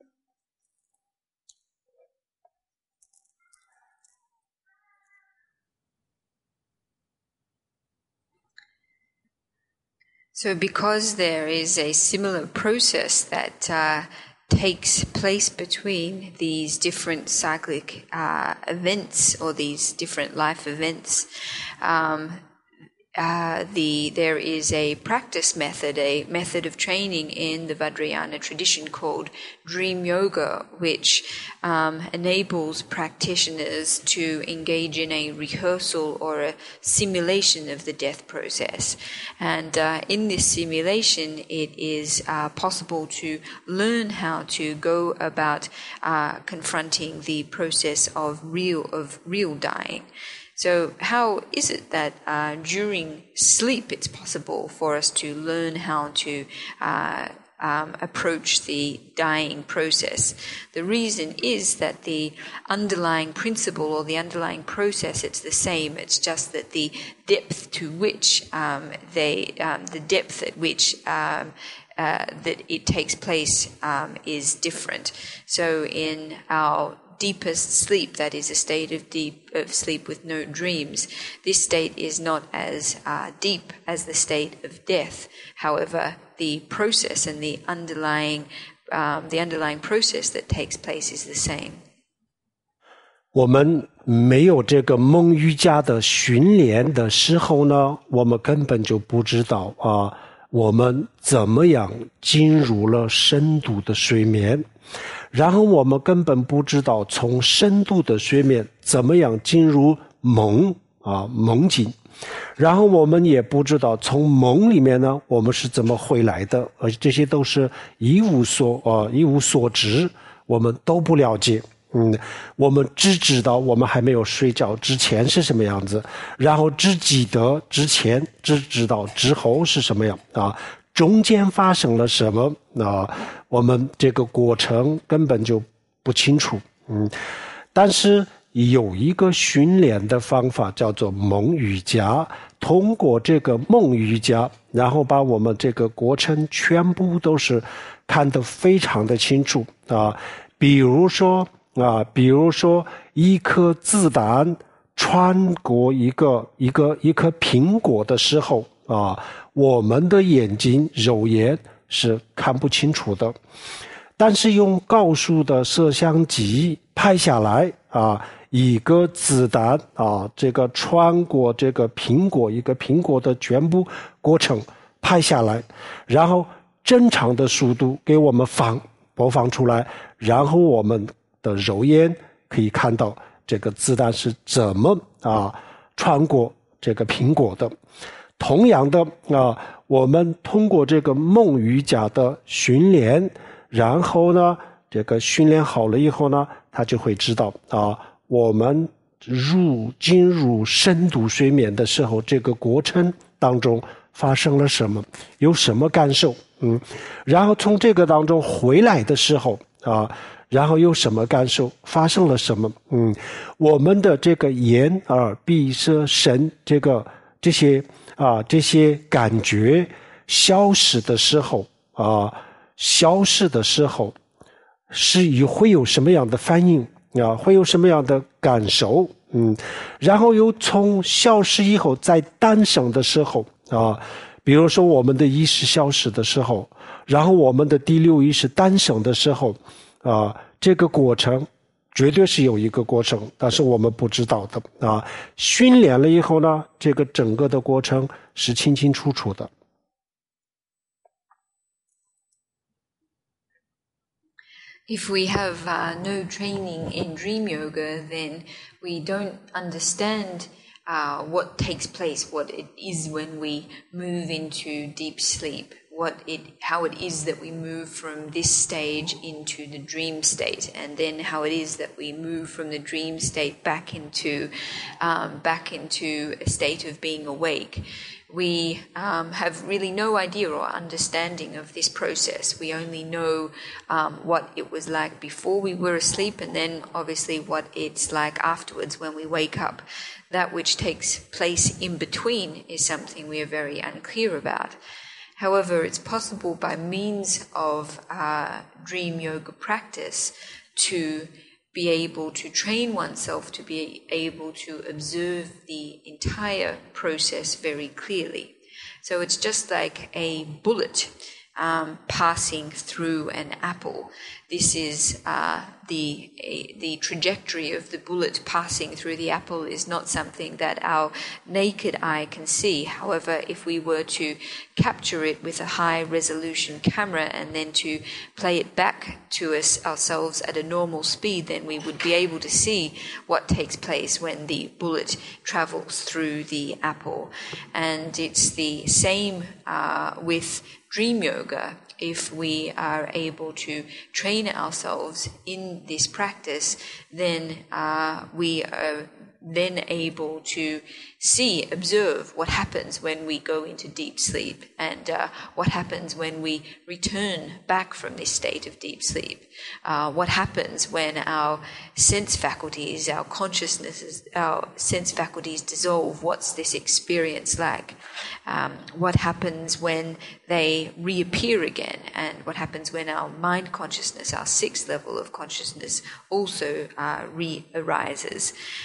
So because there is a similar process that uh, takes place between these different cyclic uh, events or these different life events, um, Uh, the there is a practice method, a method of training in the Vajrayana tradition called Dream Yoga, which um, enables practitioners to engage in a rehearsal or a simulation of the death process. And uh, in this simulation, it is uh, possible to learn how to go about uh, confronting the process of real of real dying. So how is it that uh, during sleep it's possible for us to learn how to uh, um, approach the dying process? The reason is that the underlying principle or the underlying process, it's the same. It's just that the depth to which um, they, um, the depth at which um, uh, that it takes place um, is different. So in our deepest sleep, that is a state of deep of sleep with no dreams, this state is not as uh, deep as the state of death. However, the process and the underlying um, the underlying process that takes place is the same. 我们没有这个梦瑜伽的训练的时候呢，我们根本就不知道啊，我们怎么样进入了深度的睡眠，然后我们根本不知道从深度的睡眠怎么样进入梦啊梦境，然后我们也不知道从梦里面呢我们是怎么回来的，而这些都是一无所啊一无所知，我们都不了解。嗯，我们只知道我们还没有睡觉之前是什么样子，然后只记得之前，只知道之后是什么样啊，中间发生了什么啊，我们这个过程根本就不清楚。嗯，但是有一个训练的方法叫做梦瑜伽，通过这个梦瑜伽，然后把我们这个过程全部都是看得非常的清楚啊，比如说啊，比如说一颗子弹穿过一个一个一颗苹果的时候啊，我们的眼睛肉眼是看不清楚的，但是用高速的摄像机拍下来啊，一个子弹啊，这个穿过这个苹果一个苹果的全部过程拍下来，然后正常的速度给我们放播放出来，然后我们的肉眼可以看到这个子弹是怎么啊穿过这个苹果的。同样的啊，我们通过这个梦瑜伽的训练，然后呢，这个训练好了以后呢，他就会知道啊，我们入进入深度睡眠的时候，这个过程当中发生了什么，有什么感受，嗯，然后从这个当中回来的时候啊。然后有什么感受？发生了什么？嗯，我们的这个眼、耳、鼻、舌、身，这个这些啊这些感觉消失的时候啊，消失的时候是有会有什么样的反应啊？会有什么样的感受？嗯，然后又从消失以后再诞生的时候啊，比如说我们的意识消失的时候，然后我们的第六意识诞生的时候。啊，这个过程绝对是有一个过程，但是我们不知道的啊。训练了以后呢，这个整个的过程是清清楚楚的。 If we have uh, no training in dream yoga, then we don't understand uh, what takes place, what it is when we move into deep sleep. What it, how it is that we move from this stage into the dream state, and then how it is that we move from the dream state back into, um, back into a state of being awake. We um, have really no idea or understanding of this process. We only know um, what it was like before we were asleep, and then obviously what it's like afterwards when we wake up. That which takes place in between is something we are very unclear about. However, it's possible by means of uh, dream yoga practice to be able to train oneself to be able to observe the entire process very clearly. So it's just like a bullet um, passing through an apple. This is uh, the a, the trajectory of the bullet passing through the apple is not something that our naked eye can see. However, if we were to capture it with a high resolution camera and then to play it back to us ourselves at a normal speed, then we would be able to see what takes place when the bullet travels through the apple. And it's the same uh, with dream yoga. If we are able to train ourselves in this practice, then uh, we are then able to see, observe what happens when we go into deep sleep and uh, what happens when we return back from this state of deep sleep. Uh, what happens when our sense faculties, our consciousnesses, our sense faculties dissolve? What's this experience like? Um, what happens when they reappear again? And what happens when our mind consciousness, our sixth level of consciousness, also uh, re-arises? Um,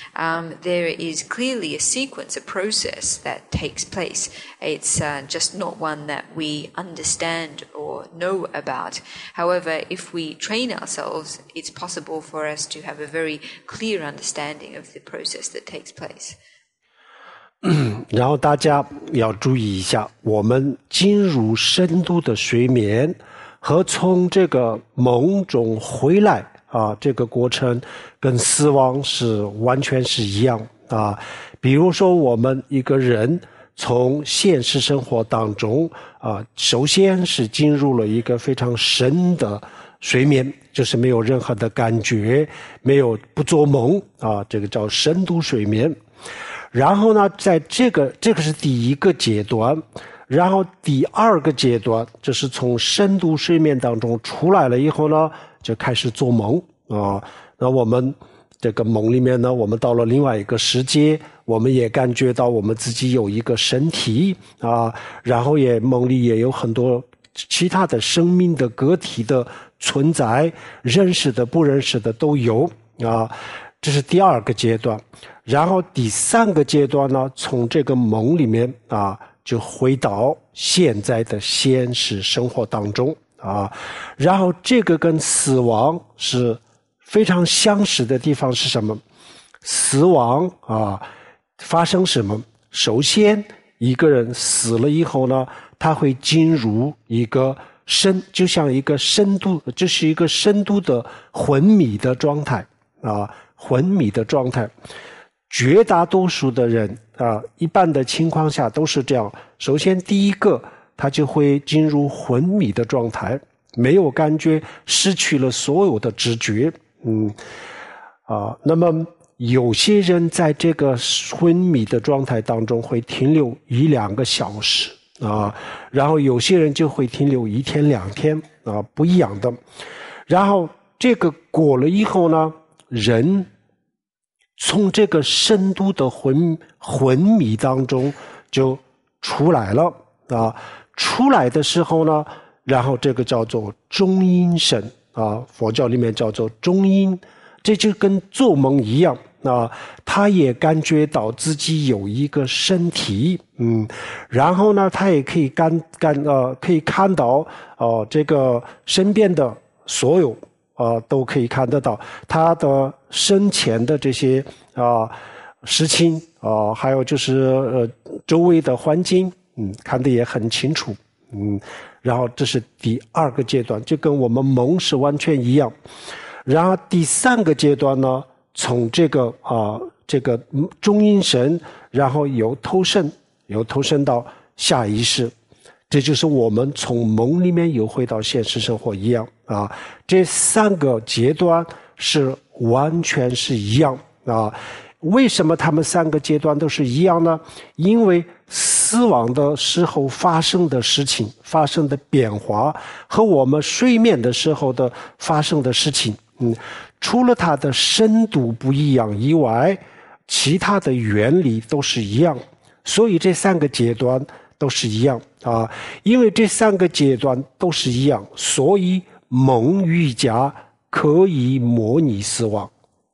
um, there is clearly a sequence, a process that takes place. It's uh, just not one that we understand or know about. However, if we train ourselves, it's possible for us to have a very clear understanding of the process that takes place. 然后大家要注意一下，我们进入深度的睡眠和从这个梦中回来啊，这个过程跟死亡是完全是一样啊。比如说我们一个人从现实生活当中啊，首先是进入了一个非常深的睡眠，就是没有任何的感觉，没有不做梦啊，这个叫深度睡眠。然后呢，在这个这个是第一个阶段，然后第二个阶段就是从深度睡眠当中出来了以后呢，就开始做梦啊。那我们这个梦里面呢，我们到了另外一个世界，我们也感觉到我们自己有一个身体啊，然后也梦里也有很多其他的生命的个体的存在，认识的不认识的都有啊。这是第二个阶段。然后第三个阶段呢，从这个梦里面啊，就回到现在的现实生活当中啊。然后这个跟死亡是非常相似的地方是什么？死亡啊，发生什么？首先一个人死了以后呢，他会进入一个深，就像一个深度，就是一个深度的昏迷的状态啊，昏迷的状态。绝大多数的人啊，一般的情况下都是这样。首先第一个，他就会进入昏迷的状态，没有感觉，失去了所有的知觉。嗯，啊，那么有些人在这个昏迷的状态当中会停留一两个小时啊，然后有些人就会停留一天两天啊，不一样的。然后这个过了以后呢，人从这个深度的昏昏迷当中就出来了啊，出来的时候呢，然后这个叫做中阴身啊，佛教里面叫做中阴，这就跟做梦一样啊，他也感觉到自己有一个身体，嗯，然后呢，他也可以感感呃，可以看到哦、呃，这个身边的所有。啊、呃，都可以看得到他的生前的这些啊、呃、事情啊、呃，还有就是呃周围的环境，嗯，看得也很清楚，嗯，然后这是第二个阶段，就跟我们梦是完全一样。然后第三个阶段呢，从这个啊、呃、这个中阴身，然后由投身，由投身到下意识。这就是我们从梦里面又回到现实生活一样啊，这三个阶段是完全是一样啊。为什么他们三个阶段都是一样呢？因为死亡的时候发生的事情、发生的变化和我们睡眠的时候的发生的事情，嗯，除了它的深度不一样以外，其他的原理都是一样。所以这三个阶段都是一样啊，因为这三个阶段都是一样，所以梦瑜伽可以模拟死亡。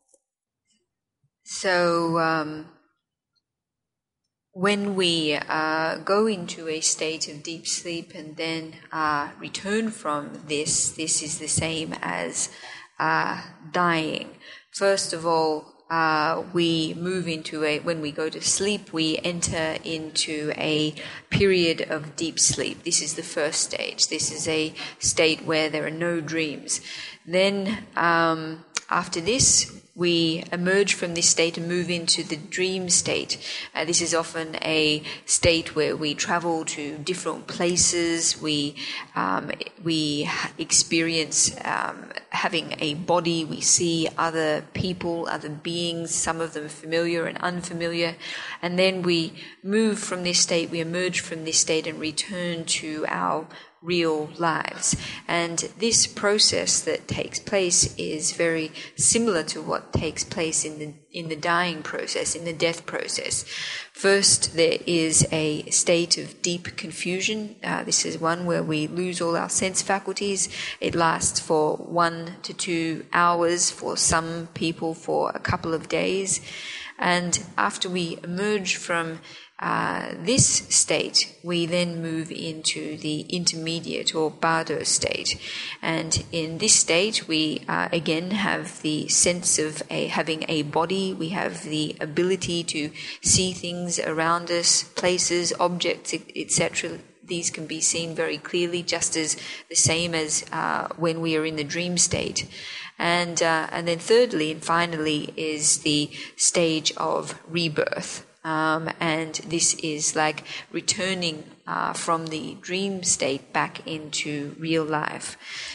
So, um, when we uh, go into a state of deep sleep and then uh, return from this, this is the same as uh, dying. First of all, Uh, we move into a, when we go to sleep, we enter into a period of deep sleep. This is the first stage. This is a state where there are no dreams. Then, um, after this, we emerge from this state and move into the dream state. Uh, this is often a state where we travel to different places. We um, we experience um, having a body. We see other people, other beings, some of them familiar and unfamiliar. And then we move from this state, we emerge from this state and return to our real lives. And this process that takes place is very similar to what takes place in the in the dying process, in the death process. First, there is a state of deep confusion. Uh, this is one where we lose all our sense faculties. It lasts for one to two hours, for some people for a couple of days. And after we emerge from uh, this state, we then move into the intermediate or bardo state. And in this state, we uh, again have the sense of a, having a body. We have the ability to see things around us, places, objects, et cetera. These can be seen very clearly, just as the same as uh, when we are in the dream state. And uh, and then thirdly and finally is the stage of rebirth. Um, and this is like returning uh, from the dream state back into real life.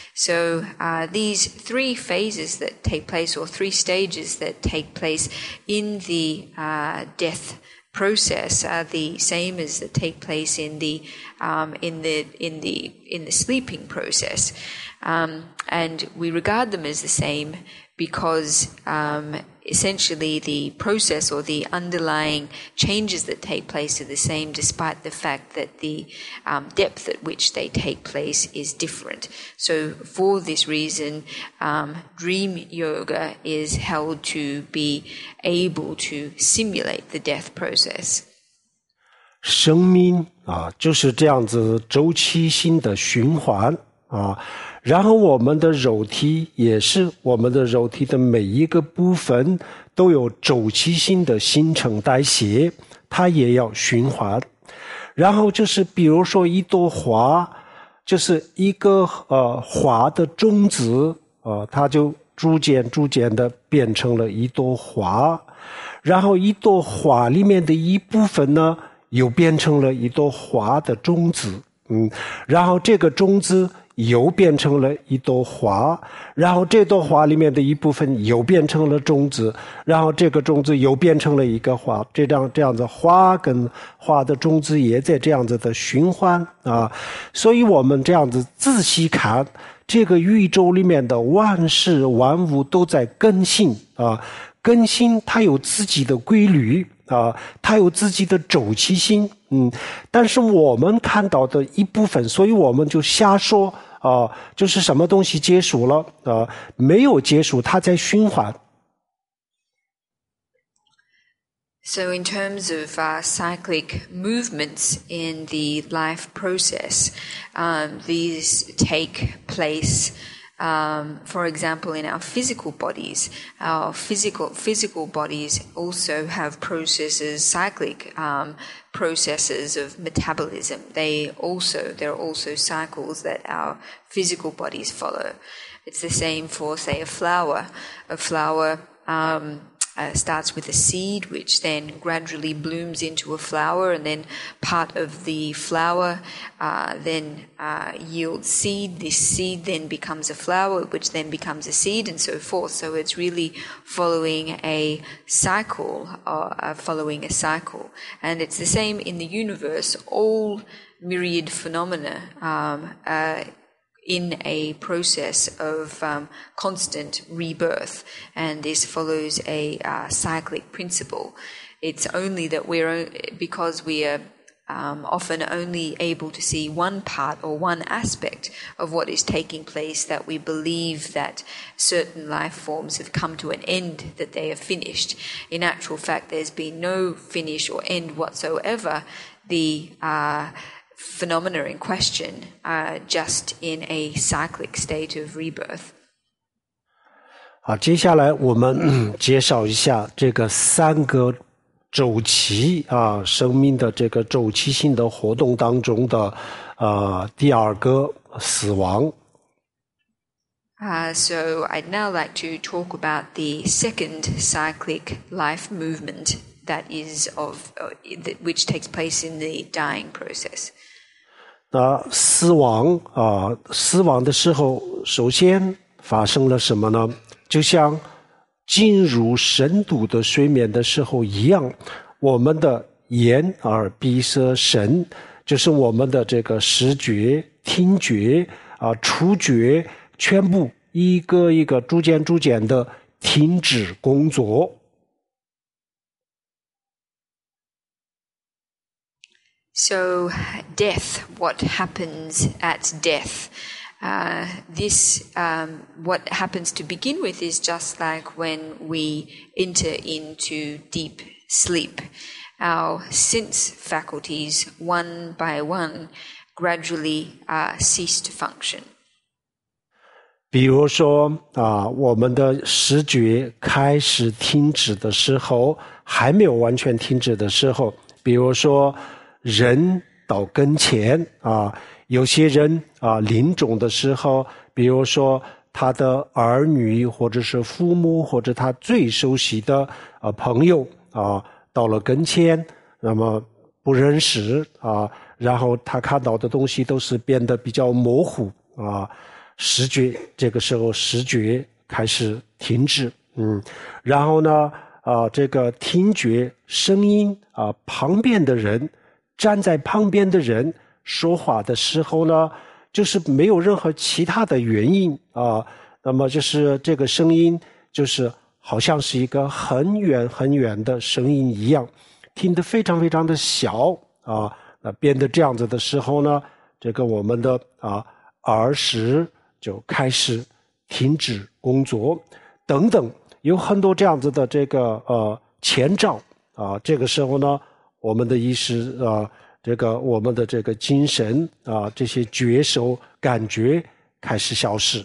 So uh, these three phases that take place, or three stages that take place in the uh, death process, are the same as that take place in the um, in the in the in the sleeping process, um, and we regard them as the same because um, essentially the process or the underlying changes that take place are the same, despite the fact that the um, depth at which they take place is different. So for this reason, um, dream yoga is held to be able to simulate the death process. 生命啊，就是这样子周期性的循环啊。然后我们的肉体也是，我们的肉体的每一个部分都有周期性的新陈代谢，它也要循环。然后就是比如说一朵花，就是一个呃花的种子，呃，它就逐渐逐渐的变成了一朵花，然后一朵花里面的一部分呢，又变成了一朵花的种子，嗯，然后这个种子又变成了一朵花，然后这朵花里面的一部分又变成了种子，然后这个种子又变成了一个花，这样这样子花跟花的种子也在这样子的循环啊。所以我们这样子仔细看，这个宇宙里面的万事万物都在更新啊，更新它有自己的规律啊，它有自己的周期性，嗯，但是我们看到的一部分，所以我们就瞎说啊，就是什么东西结束了啊，没有结束，它在循环。 So in terms of uh, cyclic movements in the life process, um, these take place Um, for example, in our physical bodies, our physical physical bodies also have processes, cyclic um, processes of metabolism. They also there are also cycles that our physical bodies follow. It's the same for, say, a flower. A flower um, uh, starts with a seed, which then gradually blooms into a flower, and then part of the flower uh, then uh, yields seed. This seed then becomes a flower, which then becomes a seed, and so forth. So it's really following a cycle, or uh, following a cycle. And it's the same in the universe. All myriad phenomena um, uh, in a process of um, constant rebirth, and this follows a uh, cyclic principle. It's only that we're, because we are um, often only able to see one part or one aspect of what is taking place, that we believe that certain life forms have come to an end, that they are finished. In actual fact, there's been no finish or end whatsoever. The uh, phenomena in question are just in a cyclic state of rebirth. 好，接下来我们、嗯、介绍一下这个三个周期啊，生命的这个周期性的活动当中的呃第二个死亡。 Uh, so I'd now like to talk about the second cyclic life movement that is of uh, which takes place in the dying process. 那死亡啊，死亡的时候，首先发生了什么呢？就像进入深度的睡眠的时候一样，我们的眼、耳、鼻、舌、身，就是我们的这个视觉、听觉啊、触觉，全部一个一个逐渐逐渐的停止工作。 So death, what happens at death, Uh, this, um, what happens to begin with is just like when we enter into deep sleep. Our sense faculties, one by one, gradually uh, cease to function. 比如说啊，我们的视觉开始停止的时候，还没有完全停止的时候，比如说人到跟前啊，有些人啊临终的时候，比如说他的儿女或者是父母或者他最熟悉的啊朋友啊到了跟前，那么不认识啊，然后他看到的东西都是变得比较模糊啊。视觉这个时候视觉开始停止，嗯，然后呢，啊、呃，这个听觉声音啊、呃，旁边的人站在旁边的人说话的时候呢，就是没有任何其他的原因啊、呃，那么就是这个声音就是好像是一个很远很远的声音一样，听得非常非常的小啊，那变得这样子的时候呢，这个我们的啊耳识就开始停止工作，等等，有很多这样子的这个呃前兆啊。这个时候呢，我们的意识啊，这个我们的这个精神啊，这些觉受感觉开始消失。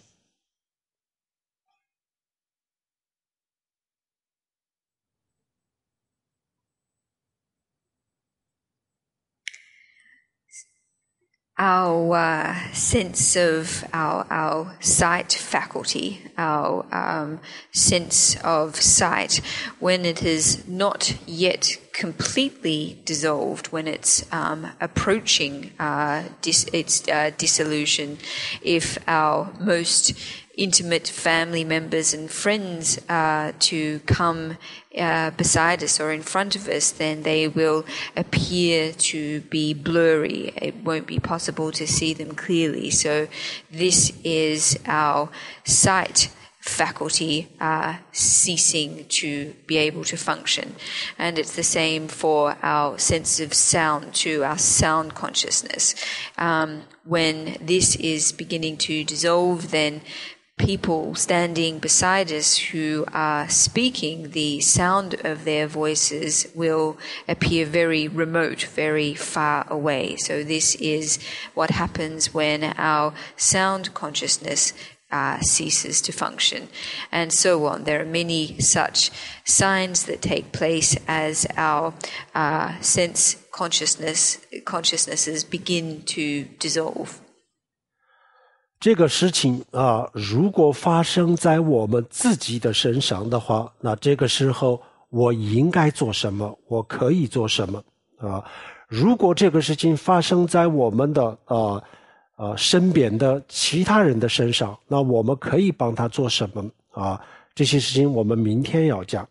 Our uh, sense of our, our sight faculty, our um, sense of sight, when it is not yet completely dissolved, when it's um, approaching uh, dis- its uh, dissolution, if our most intimate family members and friends uh, to come uh, beside us or in front of us, then they will appear to be blurry. It won't be possible to see them clearly. So this is our sight faculty uh, ceasing to be able to function. And it's the same for our sense of sound too, our sound consciousness. Um, when this is beginning to dissolve, then people standing beside us who are speaking, the sound of their voices will appear very remote, very far away. So this is what happens when our sound consciousness uh, ceases to function, and so on. There are many such signs that take place as our uh, sense consciousness consciousnesses begin to dissolve. 这个事情啊，如果发生在我们自己的身上的话，那这个时候我应该做什么？我可以做什么？啊，如果这个事情发生在我们的啊呃身边的其他人的身上，那我们可以帮他做什么？啊，这些事情我们明天要讲。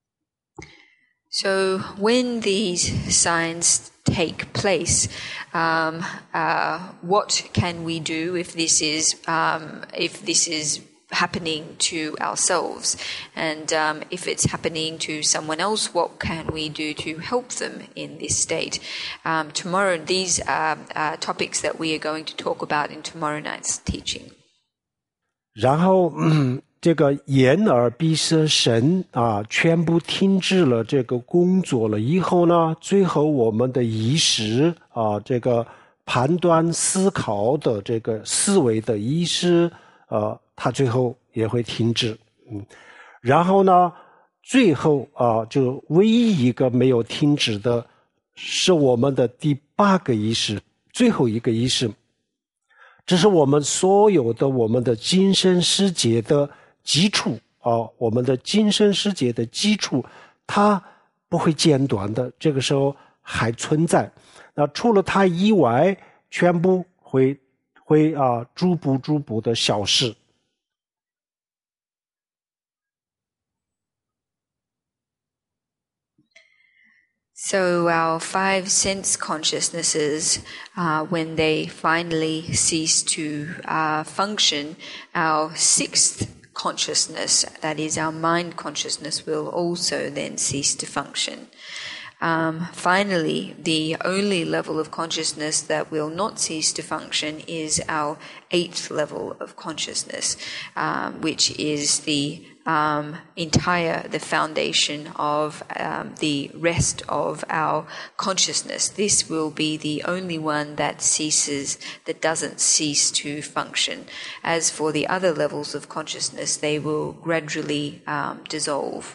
So when these signs take place, um, uh, what can we do if this is um, if this is happening to ourselves, and um, if it's happening to someone else, what can we do to help them in this state? Um, tomorrow, these are uh, topics that we are going to talk about in tomorrow night's teaching. 然后，嗯，这个眼耳鼻舌身啊，全部停止了这个工作了以后呢，最后我们的意识啊，这个判断思考的这个思维的意识，呃，它最后也会停止。嗯，然后呢，最后啊，就唯一一个没有停止的是我们的第八个意识，最后一个意识。这是我们所有的我们的精神世界的基础啊，我们的精神世界的基础，它不会间断的，这个时候还存在。那除了它以外，全部会会啊逐步逐步的消失。 So our five sense consciousnesses, uh, when they finally cease to uh, function, our sixth consciousness, that is our mind consciousness, will also then cease to function. Um, finally, the only level of consciousness that will not cease to function is our eighth level of consciousness, um, which is the um, entire, the foundation of um, the rest of our consciousness. This will be the only one that ceases, that doesn't cease to function. As for the other levels of consciousness, they will gradually um, dissolve.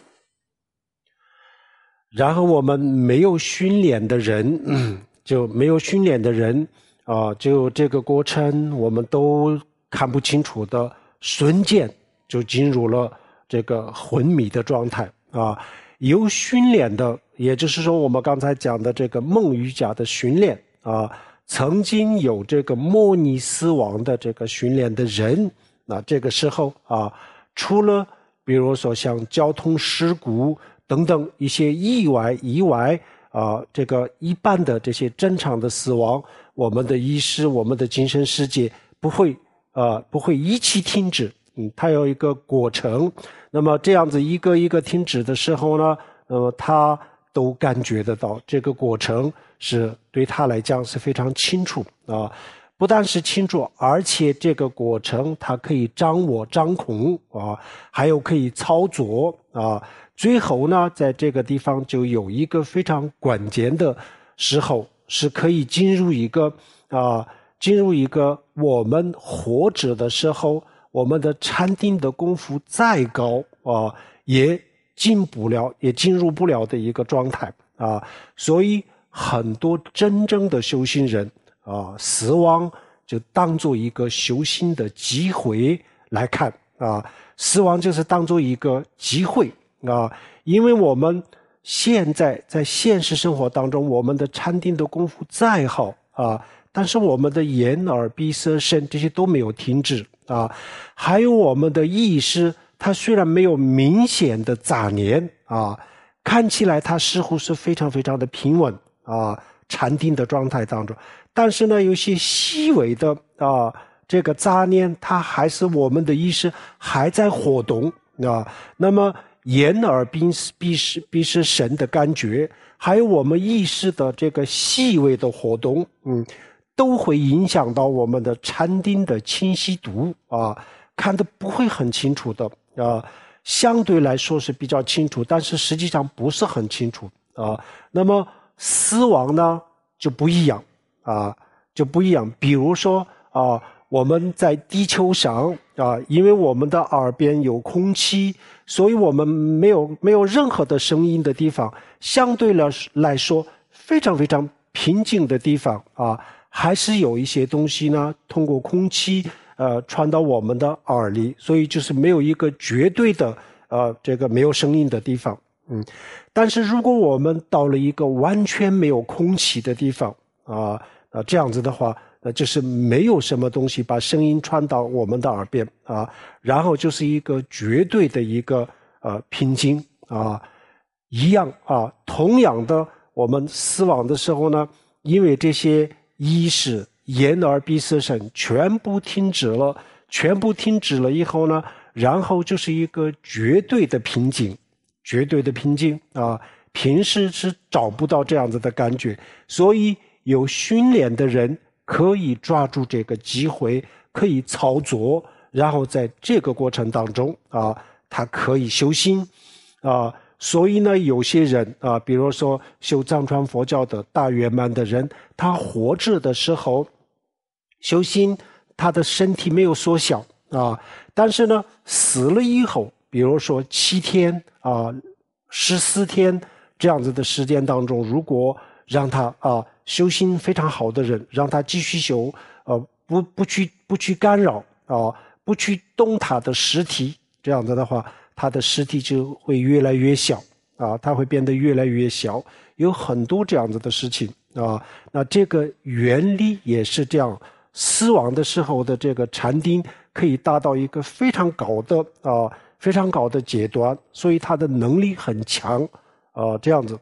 然后我们没有训练的人，嗯、就没有训练的人啊、呃，就这个过程我们都看不清楚的，瞬间就进入了这个昏迷的状态啊。有训练的，也就是说我们刚才讲的这个梦瑜伽的训练啊，曾经有这个模拟死亡的这个训练的人，那这个时候啊，除了比如说像交通事故等等一些意外意外啊、呃，这个一般的这些正常的死亡，我们的意识，我们的精神世界不会啊、呃、不会一起停止，嗯，它有一个过程。那么这样子一个一个停止的时候呢，那么他都感觉得到这个过程是对他来讲是非常清楚啊。不但是清楚，而且这个过程它可以掌握掌控啊，还有可以操作啊。最后呢，在这个地方就有一个非常关键的时候，是可以进入一个啊，进入一个我们活着的时候，我们的禅定的功夫再高啊，也进不了，也进入不了的一个状态啊。所以很多真正的修行人啊，死亡就当做一个修行的机会来看啊，死亡就是当做一个机会啊，因为我们现在在现实生活当中，我们的禅定的功夫再好啊，但是我们的眼耳鼻舌身这些都没有停止啊，还有我们的意识，它虽然没有明显的杂念啊，看起来它似乎是非常非常的平稳啊，禅定的状态当中，但是呢，有些细微的啊，这个杂念，它还是我们的意识还在活动啊。那么眼耳鼻鼻舌鼻舌身的感觉，还有我们意识的这个细微的活动，嗯，都会影响到我们的禅定的清晰度啊，看得不会很清楚的啊，相对来说是比较清楚，但是实际上不是很清楚啊。那么死亡呢就不一样啊，就不一样。比如说啊，我们在地球上啊，因为我们的耳边有空气，所以我们没有没有任何的声音的地方，相对来来说非常非常平静的地方啊，还是有一些东西呢，通过空气呃传到我们的耳里，所以就是没有一个绝对的呃这个没有声音的地方。嗯，但是如果我们到了一个完全没有空气的地方啊，呃，这样子的话，呃，就是没有什么东西把声音传到我们的耳边啊，然后就是一个绝对的一个呃平静啊，一样啊，同样的，我们死亡的时候呢，因为这些意识、眼耳鼻舌身全部停止了，全部停止了以后呢，然后就是一个绝对的平静。绝对的平静啊，平时是找不到这样子的感觉，所以有训练的人可以抓住这个机会，可以操作，然后在这个过程当中啊，他可以修心啊。所以呢，有些人啊，比如说修藏传佛教的大圆满的人，他活着的时候修心，他的身体没有缩小啊，但是呢，死了以后。比如说七天啊、十四天这样子的时间当中，如果让他啊修心非常好的人，让他继续修，呃，不不去不去干扰啊，不去动他的实体，这样子的话，他的实体就会越来越小啊，他会变得越来越小，有很多这样子的事情啊。那这个原理也是这样，死亡的时候的这个禅定可以达到一个非常高的啊。非常高的阶段，所以他的能力很强，呃，这样子。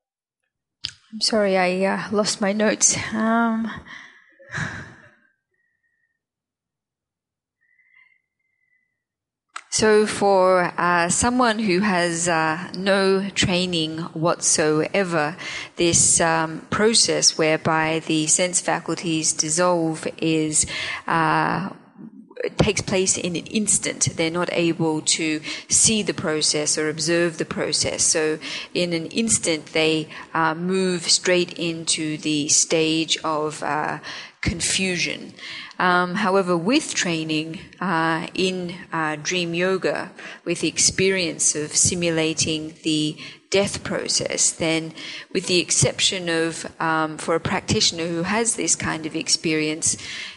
I'm sorry, I uh, lost my notes. Um, So for uh, someone who has uh, no training whatsoever, this um, process whereby the sense faculties dissolve is uh, it takes place in an instant. They're not able to see the process or observe the process. So in an instant, they uh, move straight into the stage of uh, confusion. Um, however, with training uh, in uh, dream yoga, with the experience of simulating the death process, then with the exception of, um, for a practitioner who has this kind of experience,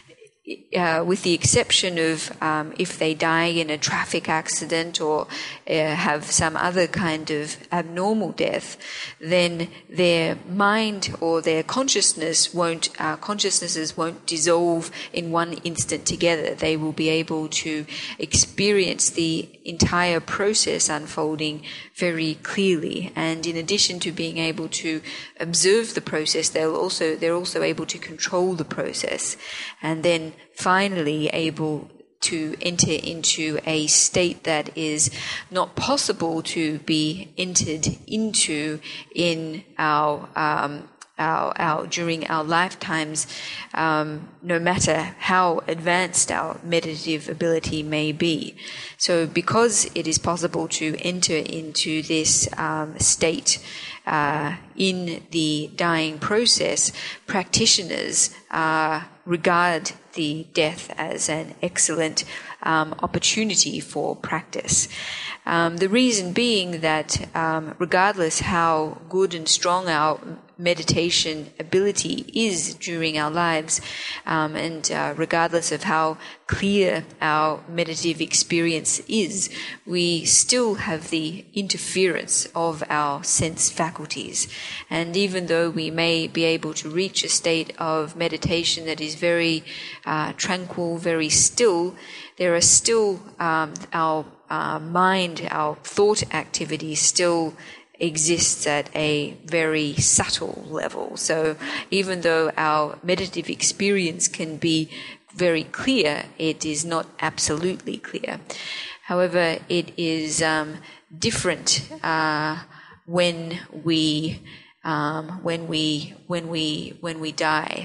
Uh, with the exception of um, if they die in a traffic accident or uh, have some other kind of abnormal death, then their mind or their consciousness won't, uh, consciousnesses won't dissolve in one instant together. They will be able to experience the entire process unfolding very clearly. And in addition to being able to observe the process, they'll also, they're also able to control the process. And then finally able to enter into a state that is not possible to be entered into in our um, our, our during our lifetimes, um, no matter how advanced our meditative ability may be. So, because it is possible to enter into this um, state uh, in the dying process, practitioners uh, regard the death as an excellent um, opportunity for practice. Um, the reason being that um, regardless how good and strong our meditation ability is during our lives, um, and uh, regardless of how clear our meditative experience is, we still have the interference of our sense faculties. And even though we may be able to reach a state of meditation that is very uh, tranquil, very still, there are still um, our uh, mind, our thought activity still exists at a very subtle level. So even though our meditative experience can be very clear, it is not absolutely clear. However, it is um, different uh, when we um, when we when we when we die.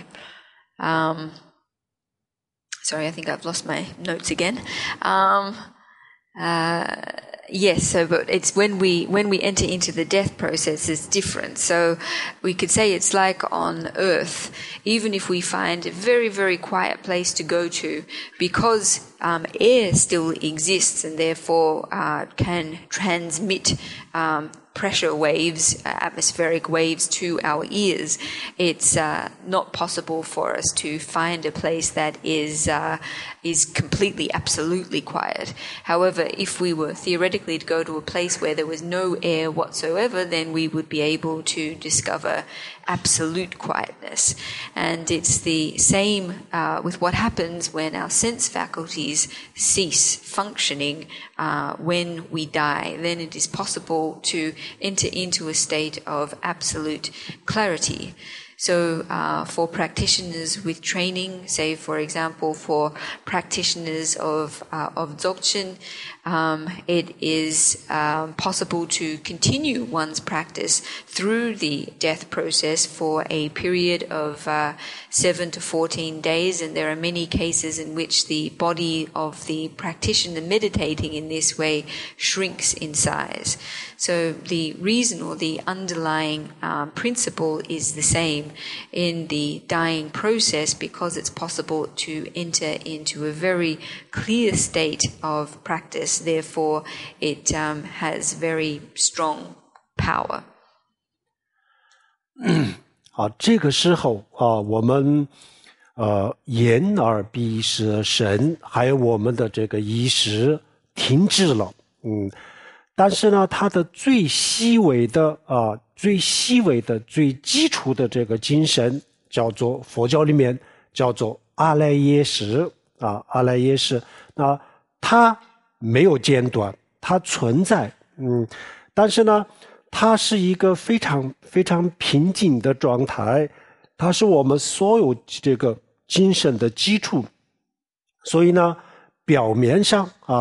Um, sorry, I think I've lost my notes again. Um, uh, Yes, so but it's when we when we enter into the death process, it's different. So we could say it's like on Earth. Even if we find a very very quiet place to go to, because um, air still exists and therefore uh, can transmit um, pressure waves, uh, atmospheric waves to our ears, it's uh, not possible for us to find a place that is uh, is completely, absolutely quiet. However, if we were theoretically to go to a place where there was no air whatsoever, then we would be able to discover absolute quietness. And it's the same uh, with what happens when our sense faculties cease functioning uh, when we die. Then it is possible to enter into a state of absolute clarity. So uh, for practitioners with training, say for example for practitioners of uh, of Dzogchen, um, it is um, possible to continue one's practice through the death process for a period of uh, seven to fourteen days, and there are many cases in which the body of the practitioner meditating in this way shrinks in size. So the reason or the underlying um, principle is the same in the dying process, because it's possible to enter into a very clear state of practice. Therefore, it um, has very strong power. 好，这个时候啊，我们呃眼耳鼻舌身，还有我们的这个意识停滞了，嗯。但是呢，它的最细微的啊，最细微的、最基础的这个精神，叫做佛教里面叫做阿赖耶识啊，阿赖耶识。那它没有间断，它存在，嗯，但是呢，它是一个非常非常平静的状态，它是我们所有这个精神的基础。所以呢，表面上啊，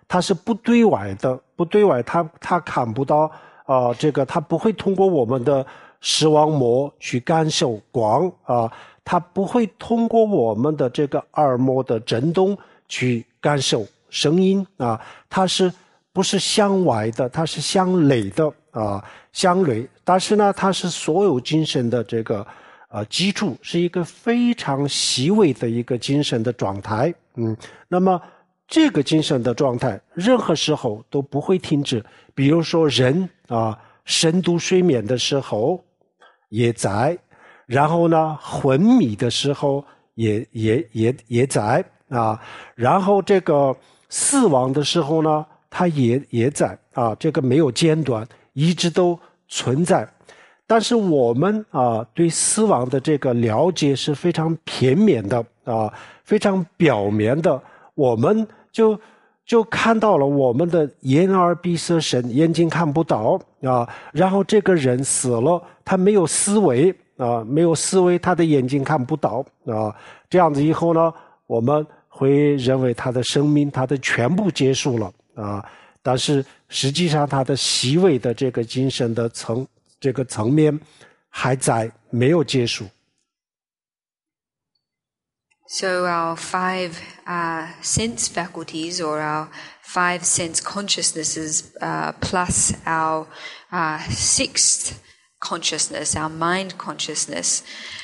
它是不对外的，不对外，它它看不到啊、呃，这个它不会通过我们的视网膜去感受光啊、呃，它不会通过我们的这个耳膜的震动去感受声音啊、呃，它是不是向外的？它是向内的啊、呃，向内。但是呢，它是所有精神的这个呃基础，是一个非常细微的一个精神的状态。嗯，那么这个精神的状态，任何时候都不会停止。比如说人啊，深度睡眠的时候也在，然后呢，昏迷的时候也也也也在啊，然后这个死亡的时候呢，它也也在啊，这个没有间断，一直都存在。但是我们啊，对死亡的这个了解是非常片面的啊，非常表面的，我们就就看到了我们的眼耳鼻舌身，眼睛看不到啊，然后这个人死了，他没有思维啊，没有思维，他的眼睛看不到啊，这样子以后呢，我们会认为他的生命，他的全部结束了啊，但是实际上他的细微的这个精神的层这个层面还在，没有结束。 So our five uh, sense faculties, or our five sense consciousnesses, uh, plus our uh, sixth consciousness, our mind consciousness,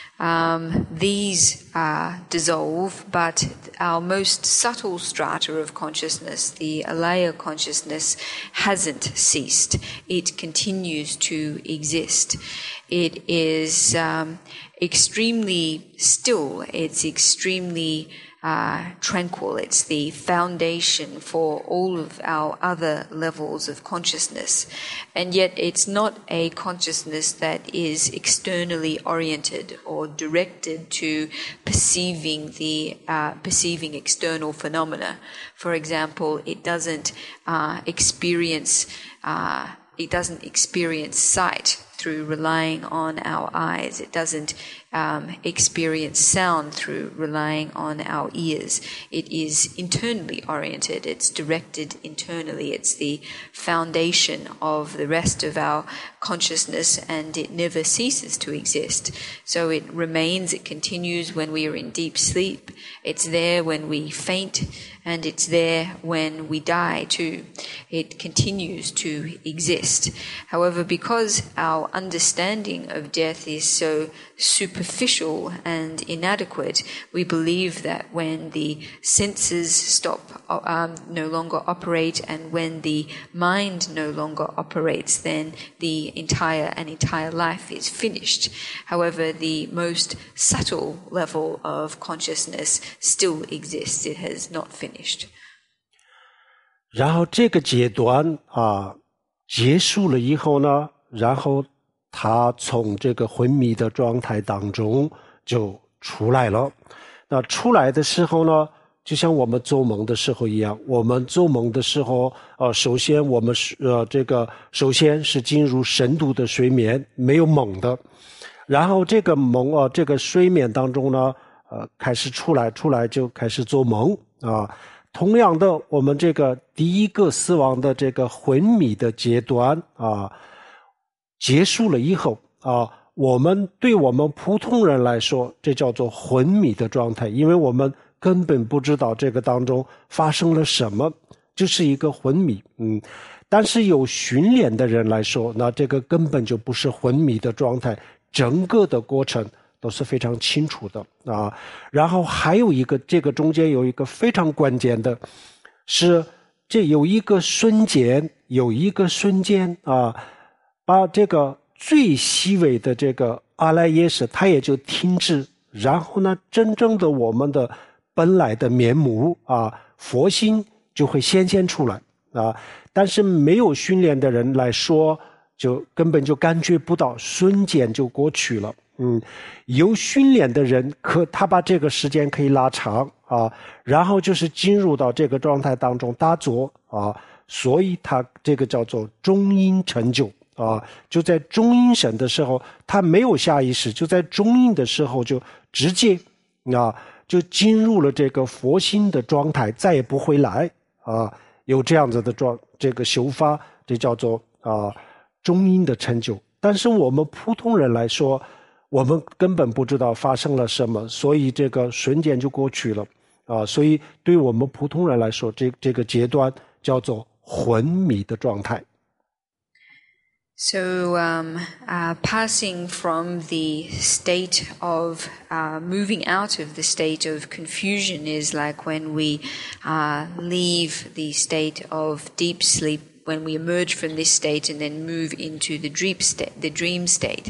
um, these uh, dissolve, but our most subtle strata of consciousness, the alaya consciousness, hasn't ceased. It continues to exist. It is um, extremely still, it's extremely uh, tranquil, it's the foundation for all of our other levels of consciousness. And yet it's not a consciousness that is externally oriented or directed to perceiving the uh, perceiving external phenomena. For example, it doesn't uh, experience uh, it doesn't experience sight through relying on our eyes. It doesn't um, experience sound through relying on our ears. It is internally oriented. It's directed internally. It's the foundation of the rest of our consciousness, and it never ceases to exist. So it remains, it continues when we are in deep sleep. It's there when we faint, and it's there when we die too. It continues to exist. However, because our understanding of death is so superficial and inadequate, we believe that when the senses stop, um, no longer operate, and when the mind no longer operates, then the entire and entire life is finished. However, the most subtle level of consciousness still exists. It has not finished. 然后这个阶段啊结束了以后呢，然后他从这个昏迷的状态当中就出来了。那出来的时候呢，就像我们做梦的时候一样，我们做梦的时候，呃，首先我们是呃这个首先是进入深度的睡眠，没有梦的，然后这个梦啊、呃，这个睡眠当中呢，呃，开始出来，出来就开始做梦啊。同样的，我们这个第一个死亡的这个昏迷的阶段啊结束了以后啊，我们对我们普通人来说，这叫做昏迷的状态，因为我们根本不知道这个当中发生了什么，就是一个昏迷。嗯，但是有训练的人来说，那这个根本就不是昏迷的状态，整个的过程都是非常清楚的啊。然后还有一个，这个中间有一个非常关键的，是这有一个瞬间，有一个瞬间啊，把这个最细微的这个阿赖耶识，它也就停止，然后呢，真正的我们的本来的面目啊，佛心就会显现出来啊。但是没有训练的人来说，就根本就感觉不到，瞬间就过去了。嗯，有训练的人可他把这个时间可以拉长啊，然后就是进入到这个状态当中打坐啊，所以他这个叫做中阴成就啊，就在中阴身的时候，他没有下意识，就在中阴的时候就直接啊就进入了这个佛心的状态，再也不回来啊， 有这样子的状这个修法，这叫做啊、呃、中阴的成就。但是我们普通人来说，我们根本不知道发生了什么，所以这个瞬间就过去了啊、呃。所以对我们普通人来说，这这个阶段叫做昏迷的状态。 So, um, uh, passing from the state of uh, moving out of the state of confusion is like when we uh, leave the state of deep sleep, when we emerge from this state and then move into the dream state. The dream state.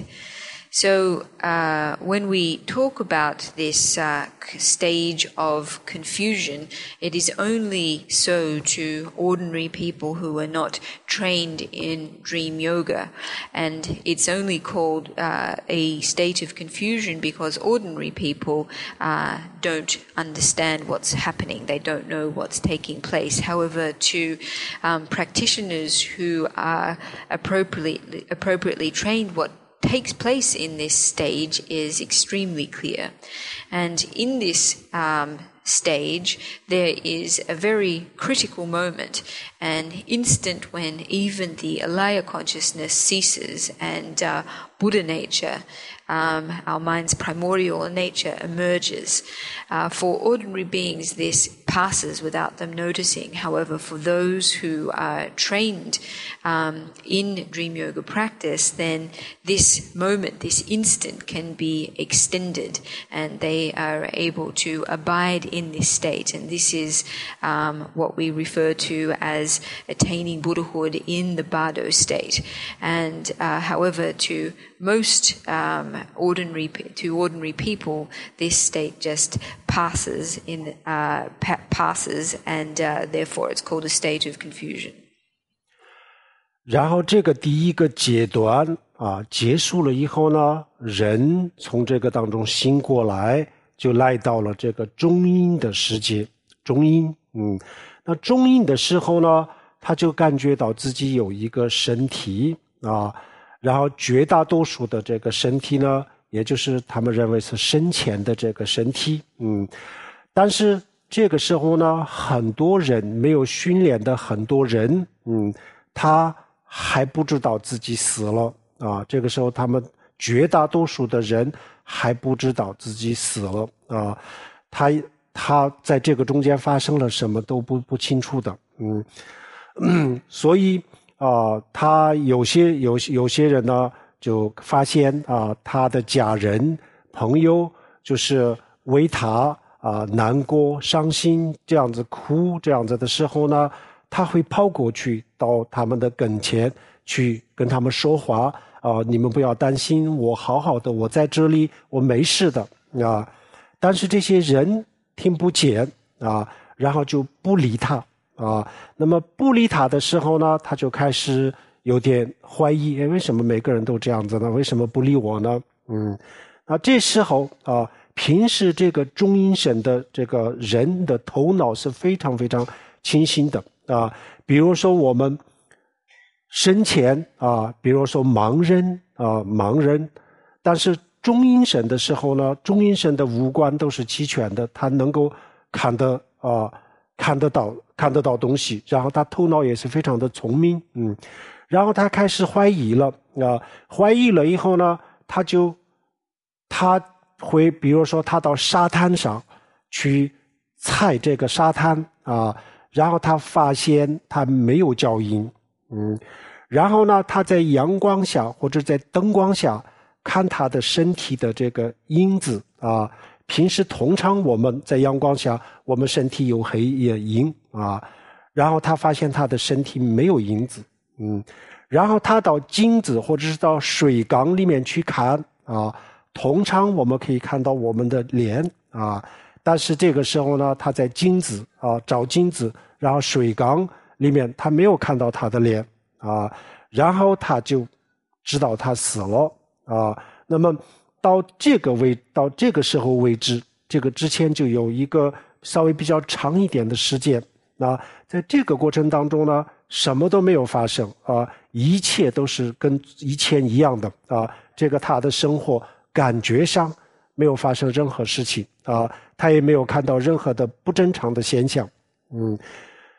So, uh, when we talk about this uh, stage of confusion, it is only so to ordinary people who are not trained in dream yoga. And it's only called uh, a state of confusion because ordinary people uh, don't understand what's happening. They don't know what's taking place. However, to um, practitioners who are appropriately, appropriately trained, what takes place in this stage is extremely clear. And in this um, stage, there is a very critical moment, an instant when even the alaya consciousness ceases and uh, Buddha nature, um, our mind's primordial nature, emerges. Uh, for ordinary beings, this passes without them noticing. However, for those who are trained um, in dream yoga practice, then this moment, this instant can be extended and they are able to abide in this state. And this is um, what we refer to as attaining Buddhahood in the Bardo state. And uh, however, to most um, ordinary to ordinary people, this state just passes in uh, pa- passes, and uh, therefore it's called a state of confusion. 然后这个第一个阶段啊结束了以后呢，人从这个当中醒过来，就来到了这个中阴的世界。中阴，嗯，那中阴的时候呢，他就感觉到自己有一个身体啊。然后绝大多数的这个身体呢，也就是他们认为是生前的这个身体，嗯，但是这个时候呢，很多人没有训练的很多人，嗯，他还不知道自己死了啊。这个时候，他们绝大多数的人还不知道自己死了啊。他他在这个中间发生了什么都不不清楚的，嗯，嗯所以。啊、呃，他有些有有些人呢，就发现啊、呃，他的家人朋友就是为他啊、呃、难过、伤心这样子哭这样子的时候呢，他会跑过去到他们的跟前去跟他们说话啊、呃，你们不要担心，我好好的，我在这里，我没事的啊。但是这些人听不见啊，然后就不理他。啊，那么不理他的时候呢，他就开始有点怀疑，为什么每个人都这样子呢？为什么不理我呢？嗯，那这时候啊，平时这个中阴身的这个人的头脑是非常非常清醒的啊。比如说我们生前啊，比如说盲人啊，盲人，但是中阴身的时候呢，中阴身的五官都是齐全的，他能够看得啊。看得到看得到东西，然后他头脑也是非常的聪明，嗯，然后他开始怀疑了啊，怀疑了以后呢，他就他会比如说他到沙滩上去踩这个沙滩啊，然后他发现他没有脚印，嗯，然后呢他在阳光下或者在灯光下看他的身体的这个影子啊。平时通常我们在阳光下，我们身体有黑也影啊，然后他发现他的身体没有影子，嗯，然后他到镜子或者是到水缸里面去看啊，通常我们可以看到我们的脸啊，但是这个时候呢，他在镜子啊照镜子，然后水缸里面他没有看到他的脸啊，然后他就知道他死了啊，那么。到这个位，到这个时候为止，这个之前就有一个稍微比较长一点的时间。那在这个过程当中呢，什么都没有发生啊，一切都是跟以前一样的啊。这个他的生活感觉上没有发生任何事情啊，他也没有看到任何的不正常的现象。嗯，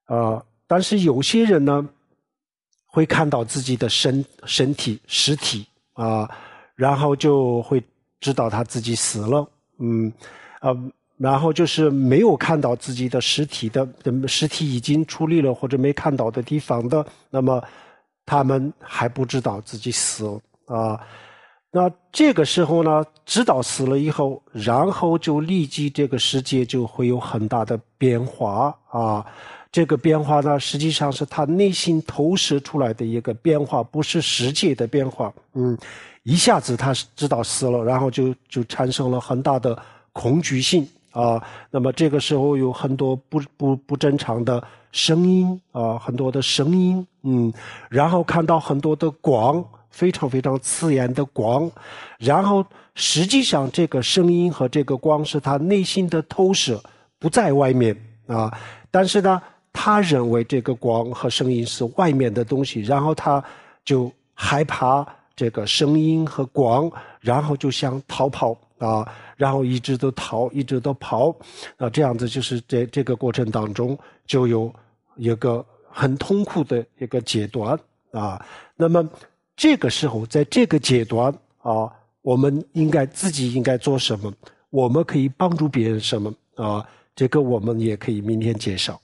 呃，但是有些人呢，会看到自己的身身体实体啊、呃，然后就会知道他自己死了，嗯，呃，然后就是没有看到自己的实体的实体已经处理了或者没看到的地方的，那么他们还不知道自己死了啊、呃。那这个时候呢，知道死了以后，然后就立即这个世界就会有很大的变化啊。这个变化呢，实际上是他内心投射出来的一个变化，不是世界的变化。嗯，一下子他知道死了，然后就就产生了很大的恐惧性啊。那么这个时候有很多不不不正常的声音啊，很多的声音，嗯，然后看到很多的光。非常非常刺眼的光，然后实际上这个声音和这个光是他内心的投射，不在外面啊。但是呢，他认为这个光和声音是外面的东西，然后他就害怕这个声音和光，然后就想逃跑啊，然后一直都逃，一直都跑啊，这样子就是在这个过程当中就有一个很痛苦的一个阶段啊。那么这个时候，在这个阶段啊，我们应该自己应该做什么？我们可以帮助别人什么啊？这个我们也可以明天介绍。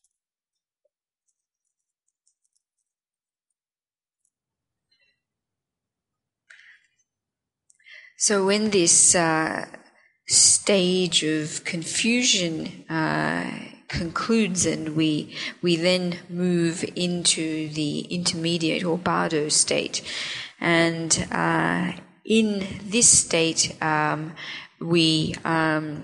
So when this uh, stage of confusion uh, concludes, and we we then move into the intermediate or bardo state, and uh, in this state um, we um,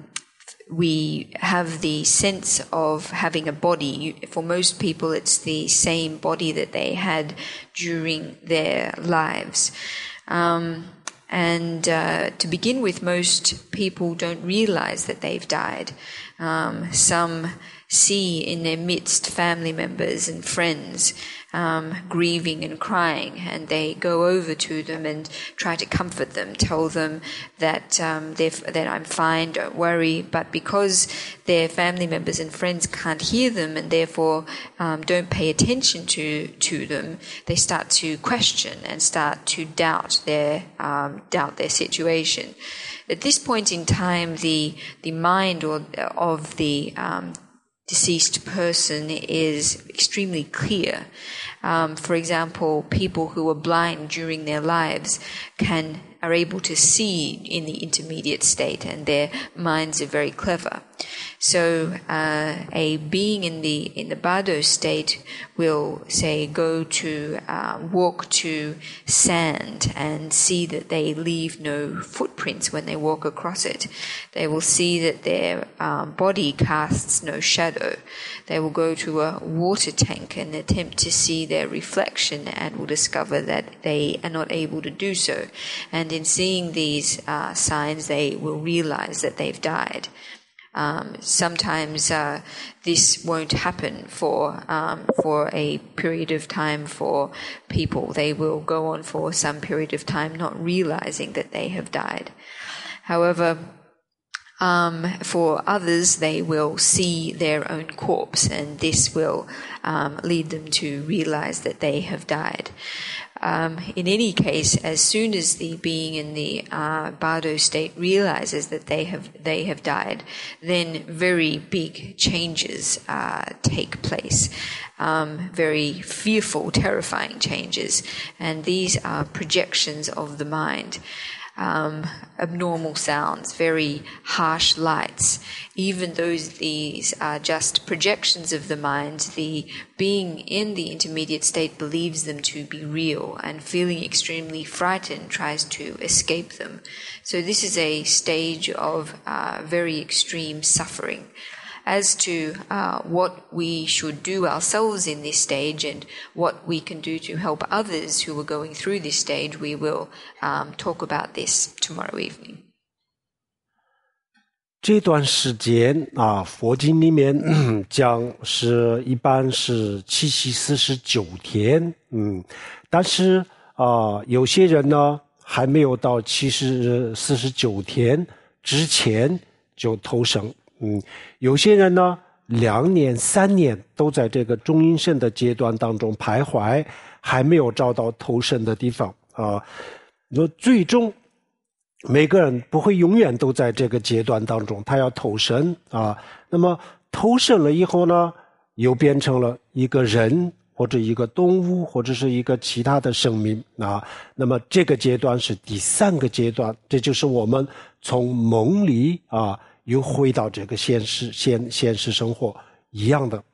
we have the sense of having a body. For most people, it's the same body that they had during their lives. Um, And uh, to begin with, most people don't realize that they've died. Um, some see in their midst family members and friends um, grieving and crying, and they go over to them and try to comfort them, tell them that um, that I'm fine, don't worry. But because their family members and friends can't hear them and therefore um, don't pay attention to to them, they start to question and start to doubt their um, doubt their situation. At this point in time, the the mind or of the um, deceased person is extremely clear. Um, for example, people who were blind during their lives can are able to see in the intermediate state, and their minds are very clever. So uh, a being in the in the bardo state will, say, go to uh, walk to sand and see that they leave no footprints when they walk across it. They will see that their um, body casts no shadow. They will go to a water tank and attempt to see their reflection, and will discover that they are not able to do so. And in seeing these uh, signs, they will realize that they've died. Um, sometimes uh, this won't happen for um, for a period of time for people. They will go on for some period of time not realizing that they have died. However, um, for others, they will see their own corpse, and this will um, lead them to realize that they have died. Um, in any case, as soon as the being in the uh, bardo state realizes that they have they have died, then very big changes uh, take place, um, very fearful, terrifying changes, and these are projections of the mind. Um, abnormal sounds, very harsh lights. Even though these are just projections of the mind, the being in the intermediate state believes them to be real, and feeling extremely frightened tries to escape them. So this is a stage of uh, very extreme suffering. As to uh, what we should do ourselves in this stage and what we can do to help others who are going through this stage, we will um, talk about this tomorrow evening. 这段时间啊，佛经里面讲是一般是七七四十九天，嗯，但是啊，有些人呢还没有到七十四十九天之前就投生。嗯，有些人呢两年、三年都在这个中阴身的阶段当中徘徊，还没有找到投生的地方啊。那最终每个人不会永远都在这个阶段当中，他要投生啊。那么投生了以后呢，又变成了一个人或者一个动物或者是一个其他的生命啊。那么这个阶段是第三个阶段，这就是我们从梦里啊又回到这个现实现现实生活一样的。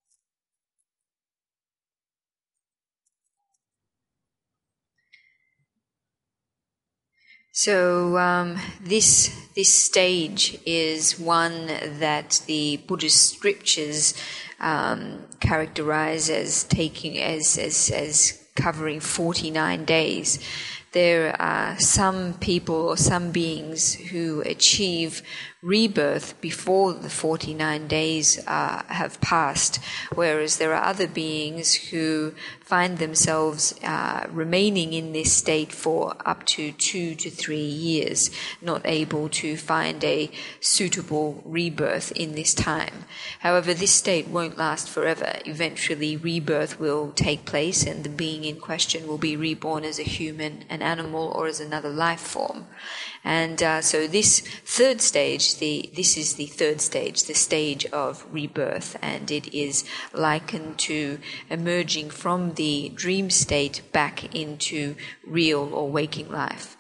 So um, this this stage is one that the Buddhist scriptures um, characterize as taking as as as covering forty-nine days. There are some people or some beings who achieve rebirth before the forty-nine days uh, have passed, whereas there are other beings who find themselves uh, remaining in this state for up to two to three years, not able to find a suitable rebirth in this time. However, this state won't last forever. Eventually, rebirth will take place and the being in question will be reborn as a human, an animal, or as another life form. And uh, so this third stage, the this is the third stage, the stage of rebirth, and it is likened to emerging from the dream state back into real or waking life.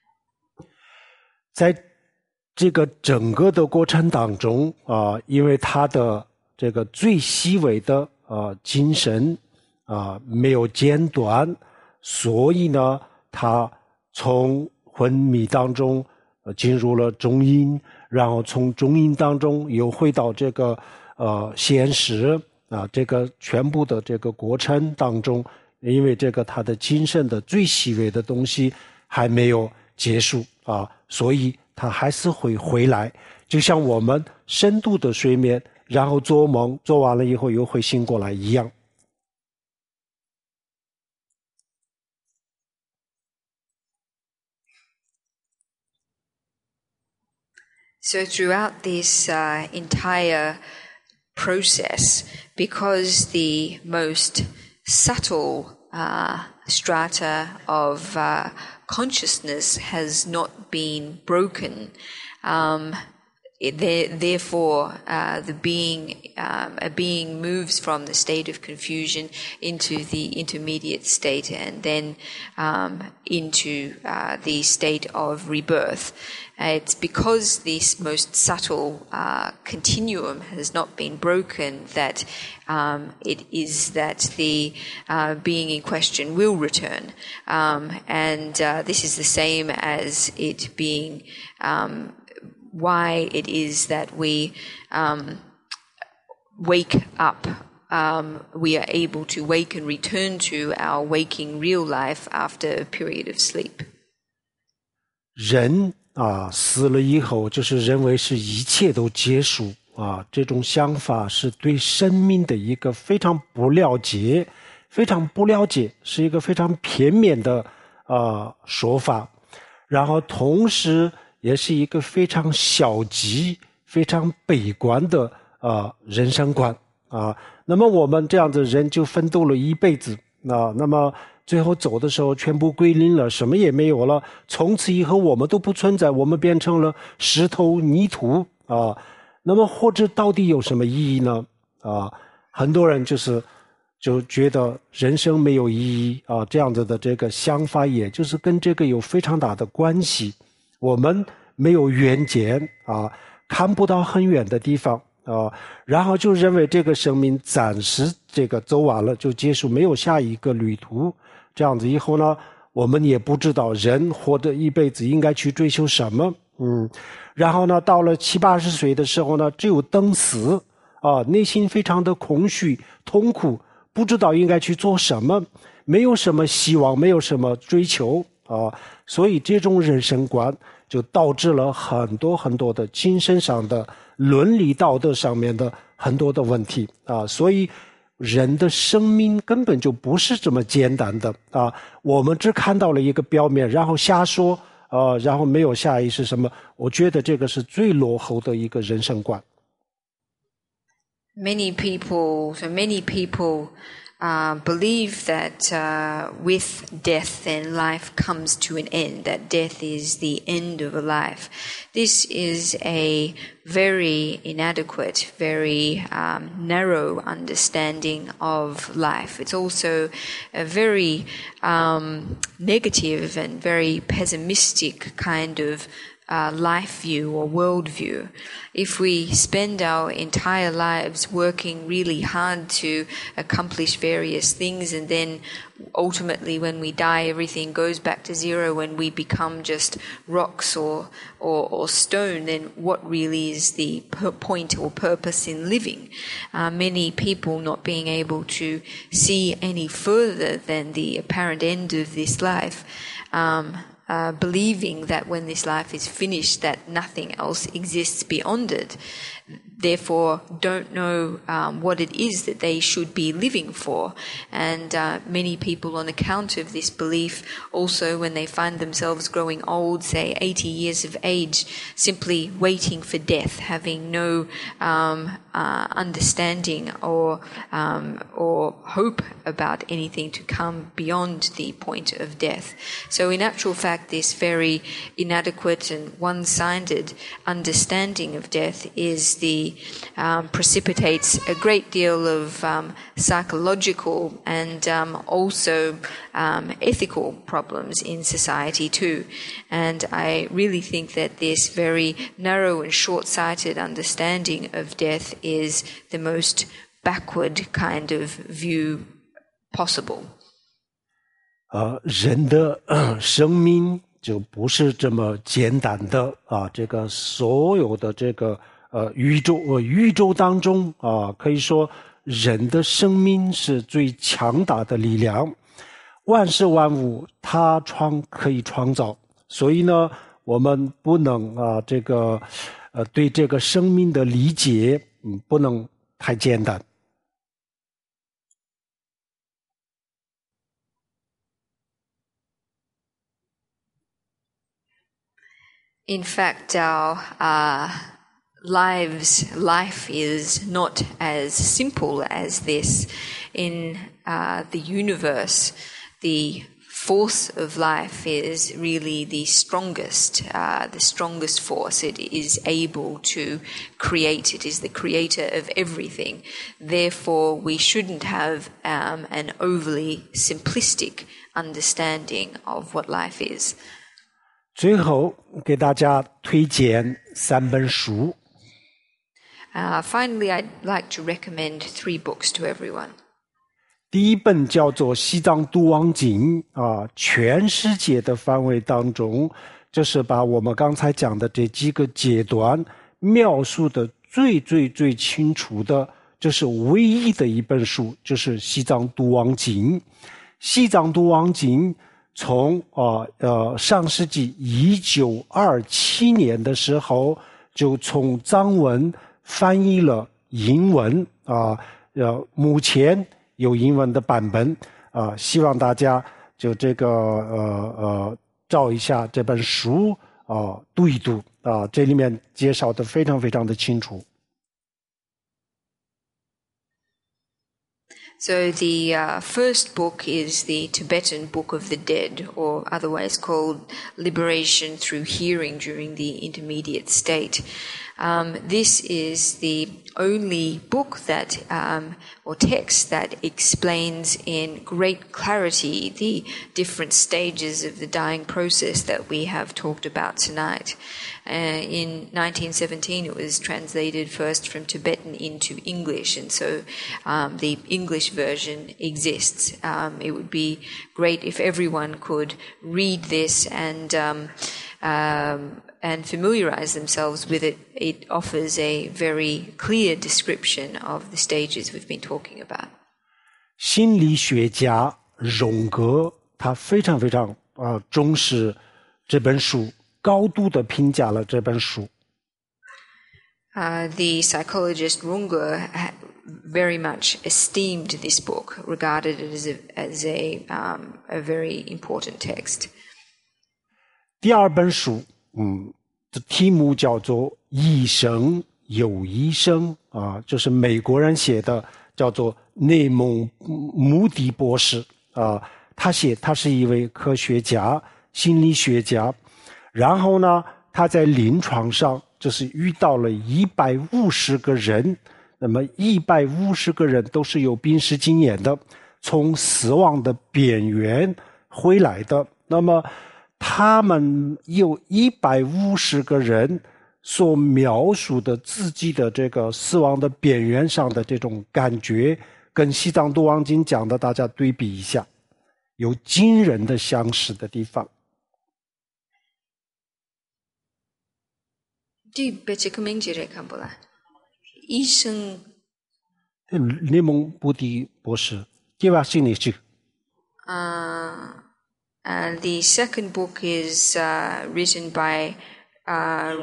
在这个整个的过程当中啊、呃，因为他的这个最细微的呃精神啊、呃、没有间断，所以呢，他从昏迷当中呃进入了中阴，然后从中阴当中又回到这个呃现实啊，这个全部的这个过程当中，因为这个他的精神的最细微的东西还没有结束啊，所以他还是会回来，就像我们深度的睡眠，然后做梦，做完了以后又会醒过来一样。 So throughout this uh, entire process, because the most subtle uh, strata of uh, consciousness has not been broken, um, it, therefore uh, the being, um, a being moves from the state of confusion into the intermediate state and then um, into uh, the state of rebirth. It's because this most subtle uh, continuum has not been broken that um, it is that the uh, being in question will return. Um, and uh, this is the same as it being um, why it is that we um, wake up. Um, we are able to wake and return to our waking real life after a period of sleep. 人啊，死了以后就是认为是一切都结束啊，这种想法是对生命的一个非常不了解，非常不了解，是一个非常片面的啊说法，然后同时也是一个非常消极、非常悲观的啊人生观啊。那么我们这样子人就奋斗了一辈子啊，那么最后走的时候全部归零了，什么也没有了，从此以后我们都不存在，我们变成了石头泥土啊。那么或者到底有什么意义呢？啊，很多人就是就觉得人生没有意义啊，这样子的这个想法，也就是跟这个有非常大的关系。我们没有远见啊，看不到很远的地方啊，然后就认为这个生命暂时这个走完了就结束，没有下一个旅途。这样子以后呢，我们也不知道人活着一辈子应该去追求什么，嗯，然后呢，到了七八十岁的时候呢，只有等死啊，内心非常的空虚、痛苦，不知道应该去做什么，没有什么希望，没有什么追求啊，所以这种人生观就导致了很多很多的精神上的、伦理道德上面的很多的问题啊，所以人的生命根本就不是这么简单的啊！我们只看到了一个表面，然后瞎说，呃，然后没有下意识什么。我觉得这个是最落后的一个人生观。 Many people, so many people uh, believe that uh, with death then life comes to an end, that death is the end of a life. This is a very inadequate, very um, narrow understanding of life. It's also a very um, negative and very pessimistic kind of Uh, life view or world view. If we spend our entire lives working really hard to accomplish various things, and then ultimately when we die everything goes back to zero and we become just rocks or or, or stone, then what really is the point or purpose in living? Uh, many people not being able to see any further than the apparent end of this life, um, Uh, believing that when this life is finished that nothing else exists beyond it, therefore don't know um, what it is that they should be living for. And uh, many people, on account of this belief, also when they find themselves growing old, say eighty years of age, simply waiting for death, having no um, uh, understanding or um, or hope about anything to come beyond the point of death. So in actual fact, this very inadequate and one-sided understanding of death is the um, precipitates a great deal of um, psychological and um, also um, ethical problems in society too. And I really think that this very narrow and short-sighted understanding of death is the most backward kind of view possible. 呃，人的、呃、生命就不是这么简单的啊！这个所有的这个呃宇宙呃宇宙当中啊，可以说人的生命是最强大的力量，万事万物它创可以创造，所以呢，我们不能啊这个呃对这个生命的理解嗯不能太简单。 In fact, our uh, lives, life is not as simple as this. In uh, the universe, the force of life is really the strongest, uh, the strongest force. It is able to create. It is the creator of everything. Therefore, we shouldn't have um, an overly simplistic understanding of what life is. 最后给大家推荐三本书。 Uh, finally, I'd like to recommend three books to everyone. 第一本叫做《西藏度亡经》啊，全世界的范围当中，就是把我们刚才讲的这几个阶段描述的最最最清楚的，这是唯一的一本书，就是《西藏度亡经》。《西藏度亡经》从啊 呃, 呃上世纪一九二七年的时候，就从藏文翻译了英文啊，呃目前有英文的版本啊，希望大家就这个呃呃照一下这本书啊，读一读啊，这里面介绍的非常非常的清楚。 So the uh, first book is the Tibetan Book of the Dead, or otherwise called Liberation Through Hearing During the Intermediate State. Um, this is the only book that, um, or text that explains in great clarity the different stages of the dying process that we have talked about tonight. Uh, in nineteen seventeen, it was translated first from Tibetan into English, and so um, the English version exists. Um, it would be great if everyone could read this and um, um, and familiarize themselves with it. It offers a very clear description of the stages we've been talking about. 心理学家荣格他非常非常啊、呃、重视这本书。高度的评价了这本书。 Uh, the psychologist Runge very much esteemed this book, regarded it as a, as a, um, a very important text. 第二本书，嗯，的题目叫做《一生有一生》 啊，就是美国人写的，叫做内蒙穆迪博士啊，他写他是一位科学家、心理学家，然后呢，他在临床上就是遇到了一百五十个人，那么一百五十个人都是有濒死经验的，从死亡的边缘回来的，那么他们有一百五十个人所描述的自己的这个死亡的边缘上的这种感觉，跟《西藏度亡经》讲的，大家对比一下，有惊人的相似的地方。 第八个名字来看不啦？医生。 内蒙穆迪博士，第八是哪句？ Uh, and the second book is uh, written by. Uh,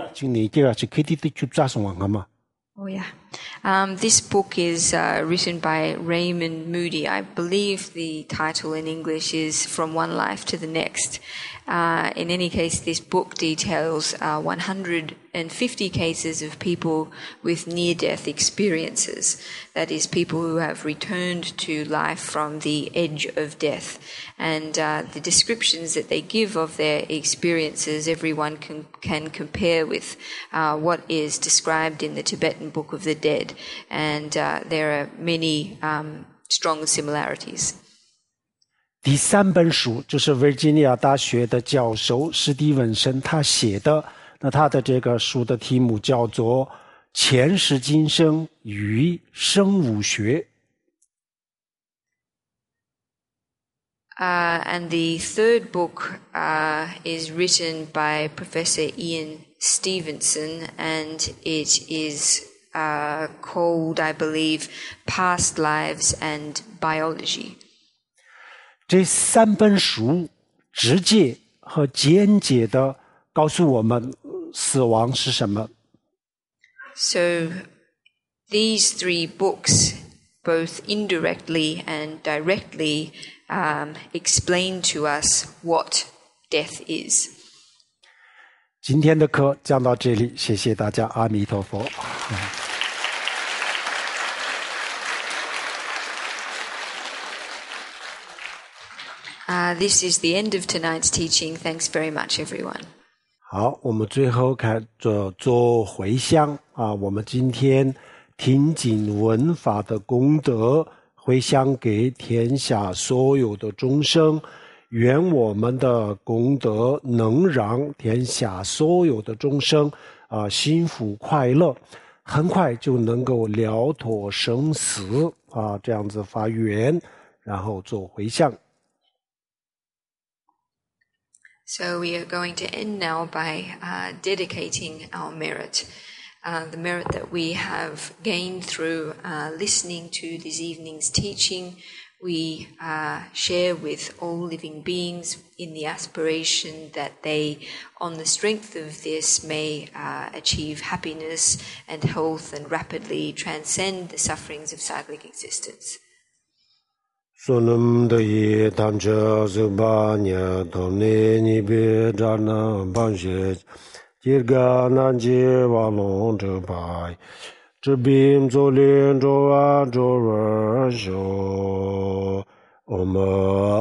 oh yeah. Um, this book is uh, written by Raymond Moody. I believe the title in English is From One Life to the Next. Uh, in any case, this book details uh, one hundred fifty cases of people with near-death experiences. That is, people who have returned to life from the edge of death. And uh, the descriptions that they give of their experiences, everyone can, can compare with uh, what is described in the Tibetan Book of the Dead. And uh, there are many um, strong similarities. 第三本书就是维吉尼亚大学的教授史蒂文森他写的，那他的这个书的题目叫做《前世今生与生物学》。 Uh, and the third book uh, is written by Professor Ian Stevenson, and it is uh, called, I believe, Past Lives and Biology. 这三本书直接和间接的告诉我们死亡是什么。 So these three books, both indirectly and directly, um, explain to us what death is. 今天的课讲到这里，谢谢大家，阿弥陀佛。 Uh, this is the end of tonight's teaching. Thanks very much, everyone. 好，我们最后开做做回向啊，我们今天听经闻法的功德，回向给天下所有的众生，愿我们的功德能让天下所有的众生啊幸福快乐，很快就能够了脱生死啊，这样子发愿，然后做回向。 So we are going to end now by uh, dedicating our merit, uh, the merit that we have gained through uh, listening to this evening's teaching. We uh, share with all living beings in the aspiration that they, on the strength of this, may uh, achieve happiness and health and rapidly transcend the sufferings of cyclic existence. Sonam dayi tancha zubba nya tomne nipi jana banshe jirga nanji walong zhubbai zhubim zolin zhuwa zhuwa shu Oma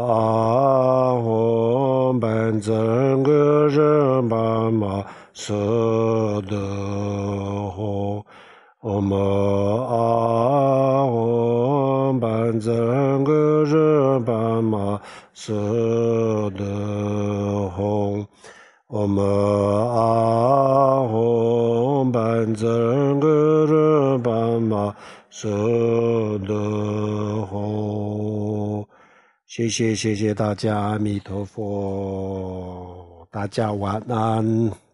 ahom ban zeng ge zhen ban ma se de ho Oma ahom ban zeng ge zhen ban ma se de ho Oma ahom ban zeng ge zhen ban ma se de ho 谢谢谢谢大家，阿弥陀佛，大家晚安。